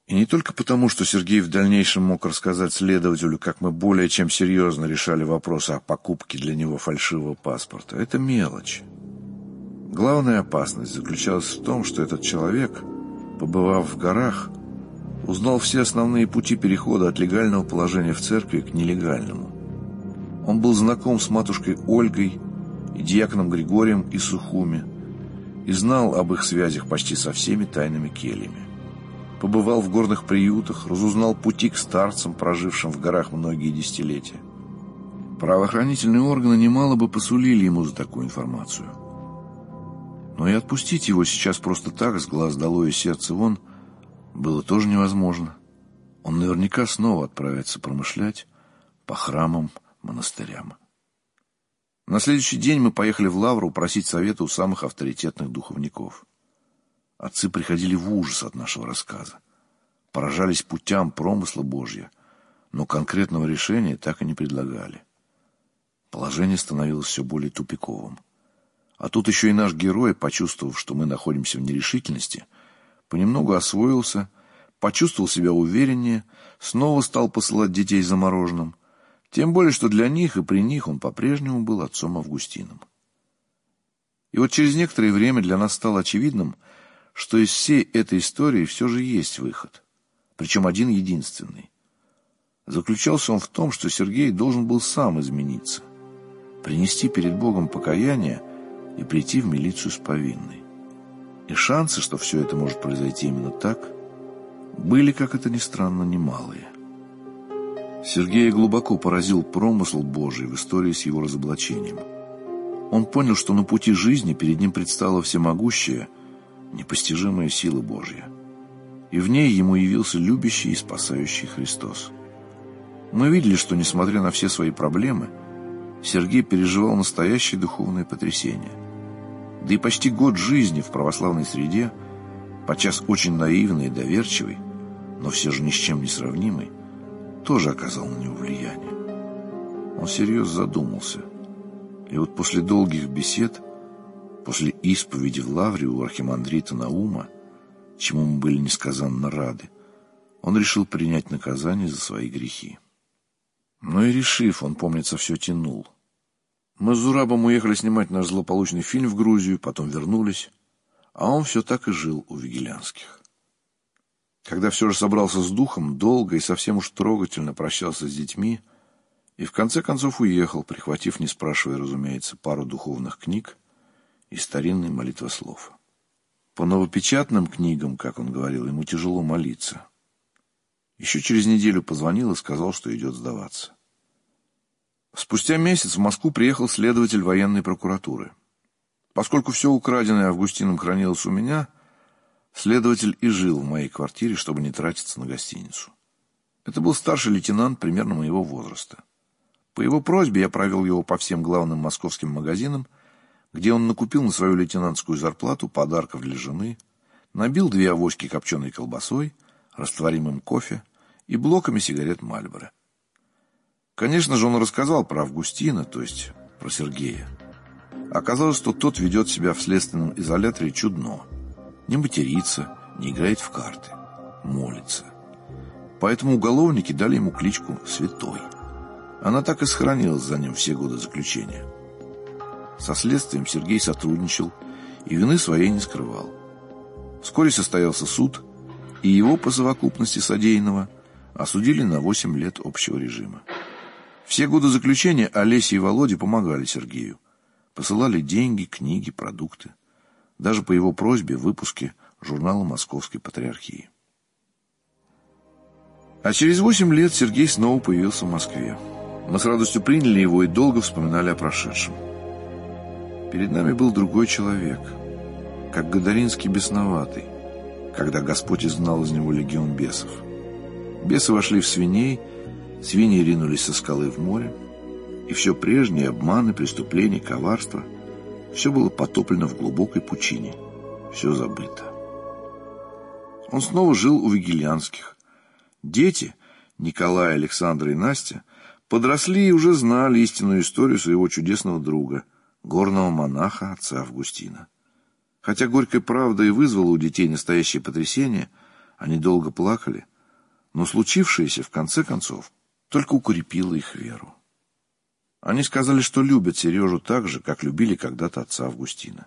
A: И не только потому, что Сергей в дальнейшем мог рассказать следователю, как мы более чем серьезно решали вопрос о покупке для него фальшивого паспорта. Это мелочь. Главная опасность заключалась в том, что этот человек, побывав в горах, узнал все основные пути перехода от легального положения в церкви к нелегальному. Он был знаком с матушкой Ольгой и диаконом Григорием из Сухуми и знал об их связях почти со всеми тайными кельями. Побывал в горных приютах, разузнал пути к старцам, прожившим в горах многие десятилетия. Правоохранительные органы немало бы посулили ему за такую информацию. Но и отпустить его сейчас просто так, с глаз долой и сердца вон, было тоже невозможно. Он наверняка снова отправится промышлять по храмам, монастырям. На следующий день мы поехали в Лавру просить совета у самых авторитетных духовников. Отцы приходили в ужас от нашего рассказа, поражались путям промысла Божья, но конкретного решения так и не предлагали. Положение становилось все более тупиковым. А тут еще и наш герой, почувствовав, что мы находимся в нерешительности, понемногу освоился, почувствовал себя увереннее, снова стал посылать детей за мороженым, тем более, что для них и при них он по-прежнему был отцом Августином. И вот через некоторое время для нас стало очевидным, что из всей этой истории все же есть выход, причем один единственный. Заключался он в том, что Сергей должен был сам измениться, принести перед Богом покаяние и прийти в милицию с повинной. И шансы, что все это может произойти именно так, были, как это ни странно, немалые. Сергея глубоко поразил промысл Божий в истории с его разоблачением. Он понял, что на пути жизни перед ним предстала всемогущая, непостижимая сила Божья, и в ней ему явился любящий и спасающий Христос. Мы видели, что, несмотря на все свои проблемы, Сергей переживал настоящее духовное потрясение. Да и почти год жизни в православной среде, подчас очень наивный и доверчивый, но все же ни с чем не сравнимый, тоже оказал на него влияние. Он серьезно задумался, и вот после долгих бесед, после исповеди в Лавре у архимандрита Наума, чему мы были несказанно рады, он решил принять наказание за свои грехи. Но и решив, он, помнится, все тянул. Мы с Зурабом уехали снимать наш злополучный фильм в Грузию, потом вернулись, а он все так и жил у Вигелянских. Когда все же собрался с духом, долго и совсем уж трогательно прощался с детьми и в конце концов уехал, прихватив, не спрашивая, разумеется, пару духовных книг и старинный молитвослов. По новопечатным книгам, как он говорил, ему тяжело молиться. Еще через неделю позвонил и сказал, что идет сдаваться. Спустя месяц в Москву приехал следователь военной прокуратуры. Поскольку все украденное Августином хранилось у меня, следователь и жил в моей квартире, чтобы не тратиться на гостиницу. Это был старший лейтенант примерно моего возраста. По его просьбе я провел его по всем главным московским магазинам, где он накупил на свою лейтенантскую зарплату подарков для жены, набил 2 авоськи копченой колбасой, растворимым кофе и блоками сигарет Мальборо. Конечно же, он рассказал про Августина, то есть про Сергея. Оказалось, что тот ведет себя в следственном изоляторе чудно. Не матерится, не играет в карты, молится. Поэтому уголовники дали ему кличку «Святой». Она так и сохранилась за ним все годы заключения. Со следствием Сергей сотрудничал и вины своей не скрывал. Вскоре состоялся суд, и его по совокупности содеянного осудили на 8 лет общего режима. Все годы заключения Олеся и Володя помогали Сергею. Посылали деньги, книги, продукты. Даже по его просьбе выпуски журнала Московской Патриархии. А через 8 лет Сергей снова появился в Москве. Мы с радостью приняли его и долго вспоминали о прошедшем. Перед нами был другой человек, как Гадаринский бесноватый, когда Господь изгнал из него легион бесов. Бесы вошли в свиней, свиньи ринулись со скалы в море, и все прежние обманы, преступления, коварство — все было потоплено в глубокой пучине, все забыто. Он снова жил у Вигелянских. Дети, Николай, Александра и Настя, подросли и уже знали истинную историю своего чудесного друга, горного монаха отца Августина. Хотя горькая правда и вызвала у детей настоящее потрясение, Они долго плакали, но случившееся, в конце концов, только укрепило их веру. Они сказали, что любят Сережу так же, как любили когда-то отца Августина.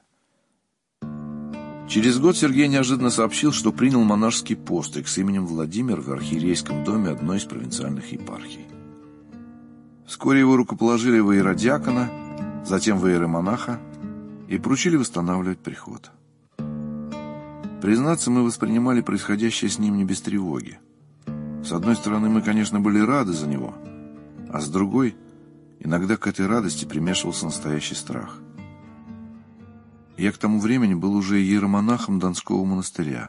A: Через год Сергей неожиданно сообщил, что принял монашеский постриг с именем Владимир в архиерейском доме одной из провинциальных епархий. Вскоре его рукоположили в иеродиакона, затем в иеромонаха и поручили восстанавливать приход. Признаться, мы воспринимали происходящее с ним не без тревоги. С одной стороны, мы, конечно, были рады за него, а с другой, иногда к этой радости примешивался настоящий страх. Я к тому времени был уже иеромонахом Донского монастыря.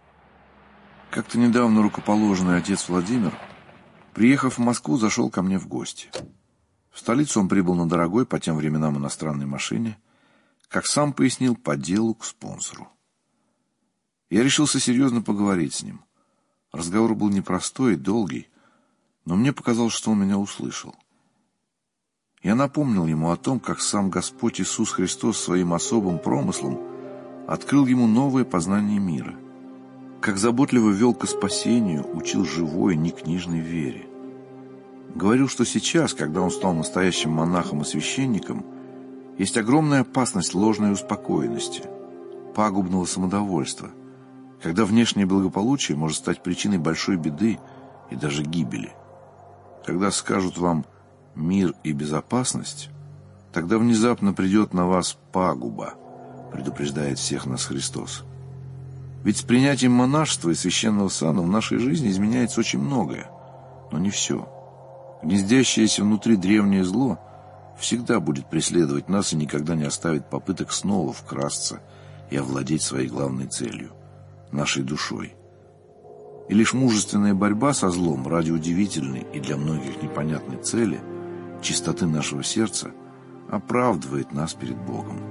A: Как-то недавно рукоположенный отец Владимир, приехав в Москву, зашел ко мне в гости. В столицу он прибыл на дорогой по тем временам иностранной машине, как сам пояснил, по делу к спонсору. Я решился серьезно поговорить с ним. Разговор был непростой и долгий, но мне показалось, что он меня услышал. Я напомнил ему о том, как сам Господь Иисус Христос своим особым промыслом открыл ему новое познание мира, как заботливо вел ко спасению, учил живой, некнижной вере. Говорил, что сейчас, когда он стал настоящим монахом и священником, есть огромная опасность ложной успокоенности, пагубного самодовольства, когда внешнее благополучие может стать причиной большой беды и даже гибели. Когда скажут вам «мир и безопасность», тогда внезапно придет на вас пагуба, предупреждает всех нас Христос. Ведь с принятием монашества и священного сана в нашей жизни изменяется очень многое, но не все. Гнездящееся внутри древнее зло всегда будет преследовать нас и никогда не оставит попыток снова вкрасться и овладеть своей главной целью – нашей душой. И лишь мужественная борьба со злом ради удивительной и для многих непонятной цели – чистоты нашего сердца оправдывает нас перед Богом.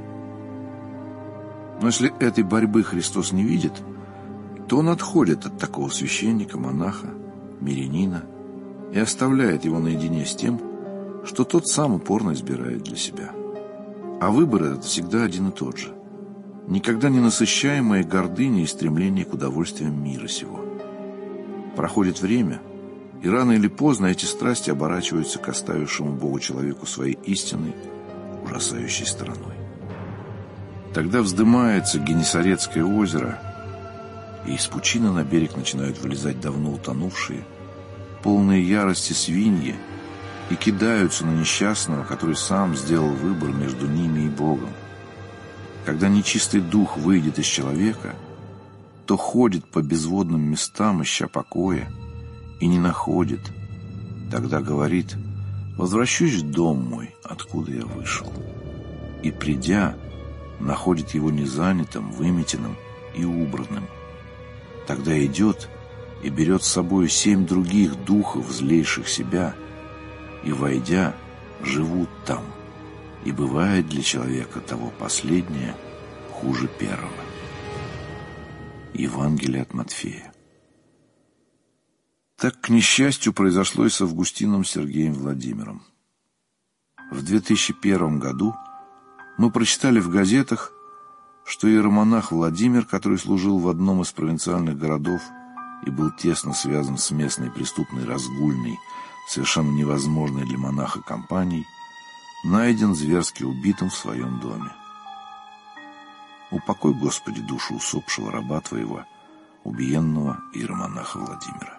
A: Но если этой борьбы Христос не видит, то Он отходит от такого священника, монаха, мирянина и оставляет его наедине с тем, что тот сам упорно избирает для себя. А выбор этот всегда один и тот же. Никогда не насыщаемая гордыня и стремление к удовольствиям мира сего. Проходит время, и рано или поздно эти страсти оборачиваются к оставившему Богу человеку своей истинной, ужасающей стороной. Тогда вздымается Генесарецкое озеро, и из пучины на берег начинают вылезать давно утонувшие, полные ярости свиньи, и кидаются на несчастного, который сам сделал выбор между ними и Богом. Когда нечистый дух выйдет из человека, то ходит по безводным местам, ища покоя, и не находит. Тогда говорит: «Возвращусь в дом мой, откуда я вышел». И, придя, находит его незанятым, выметенным и убранным. Тогда идет и берет с собой 7 других духов, злейших себя, и, войдя, живут там. И бывает для человека того последнее хуже первого. Евангелие от Матфея. Так, к несчастью, произошло и с Августином Сергеем Владимиром. В 2001 году мы прочитали в газетах, что иеромонах Владимир, который служил в одном из провинциальных городов и был тесно связан с местной преступной разгульной, совершенно невозможной для монаха компанией, найден зверски убитым в своем доме. Упокой, Господи, душу усопшего раба Твоего, убиенного иеромонаха Владимира.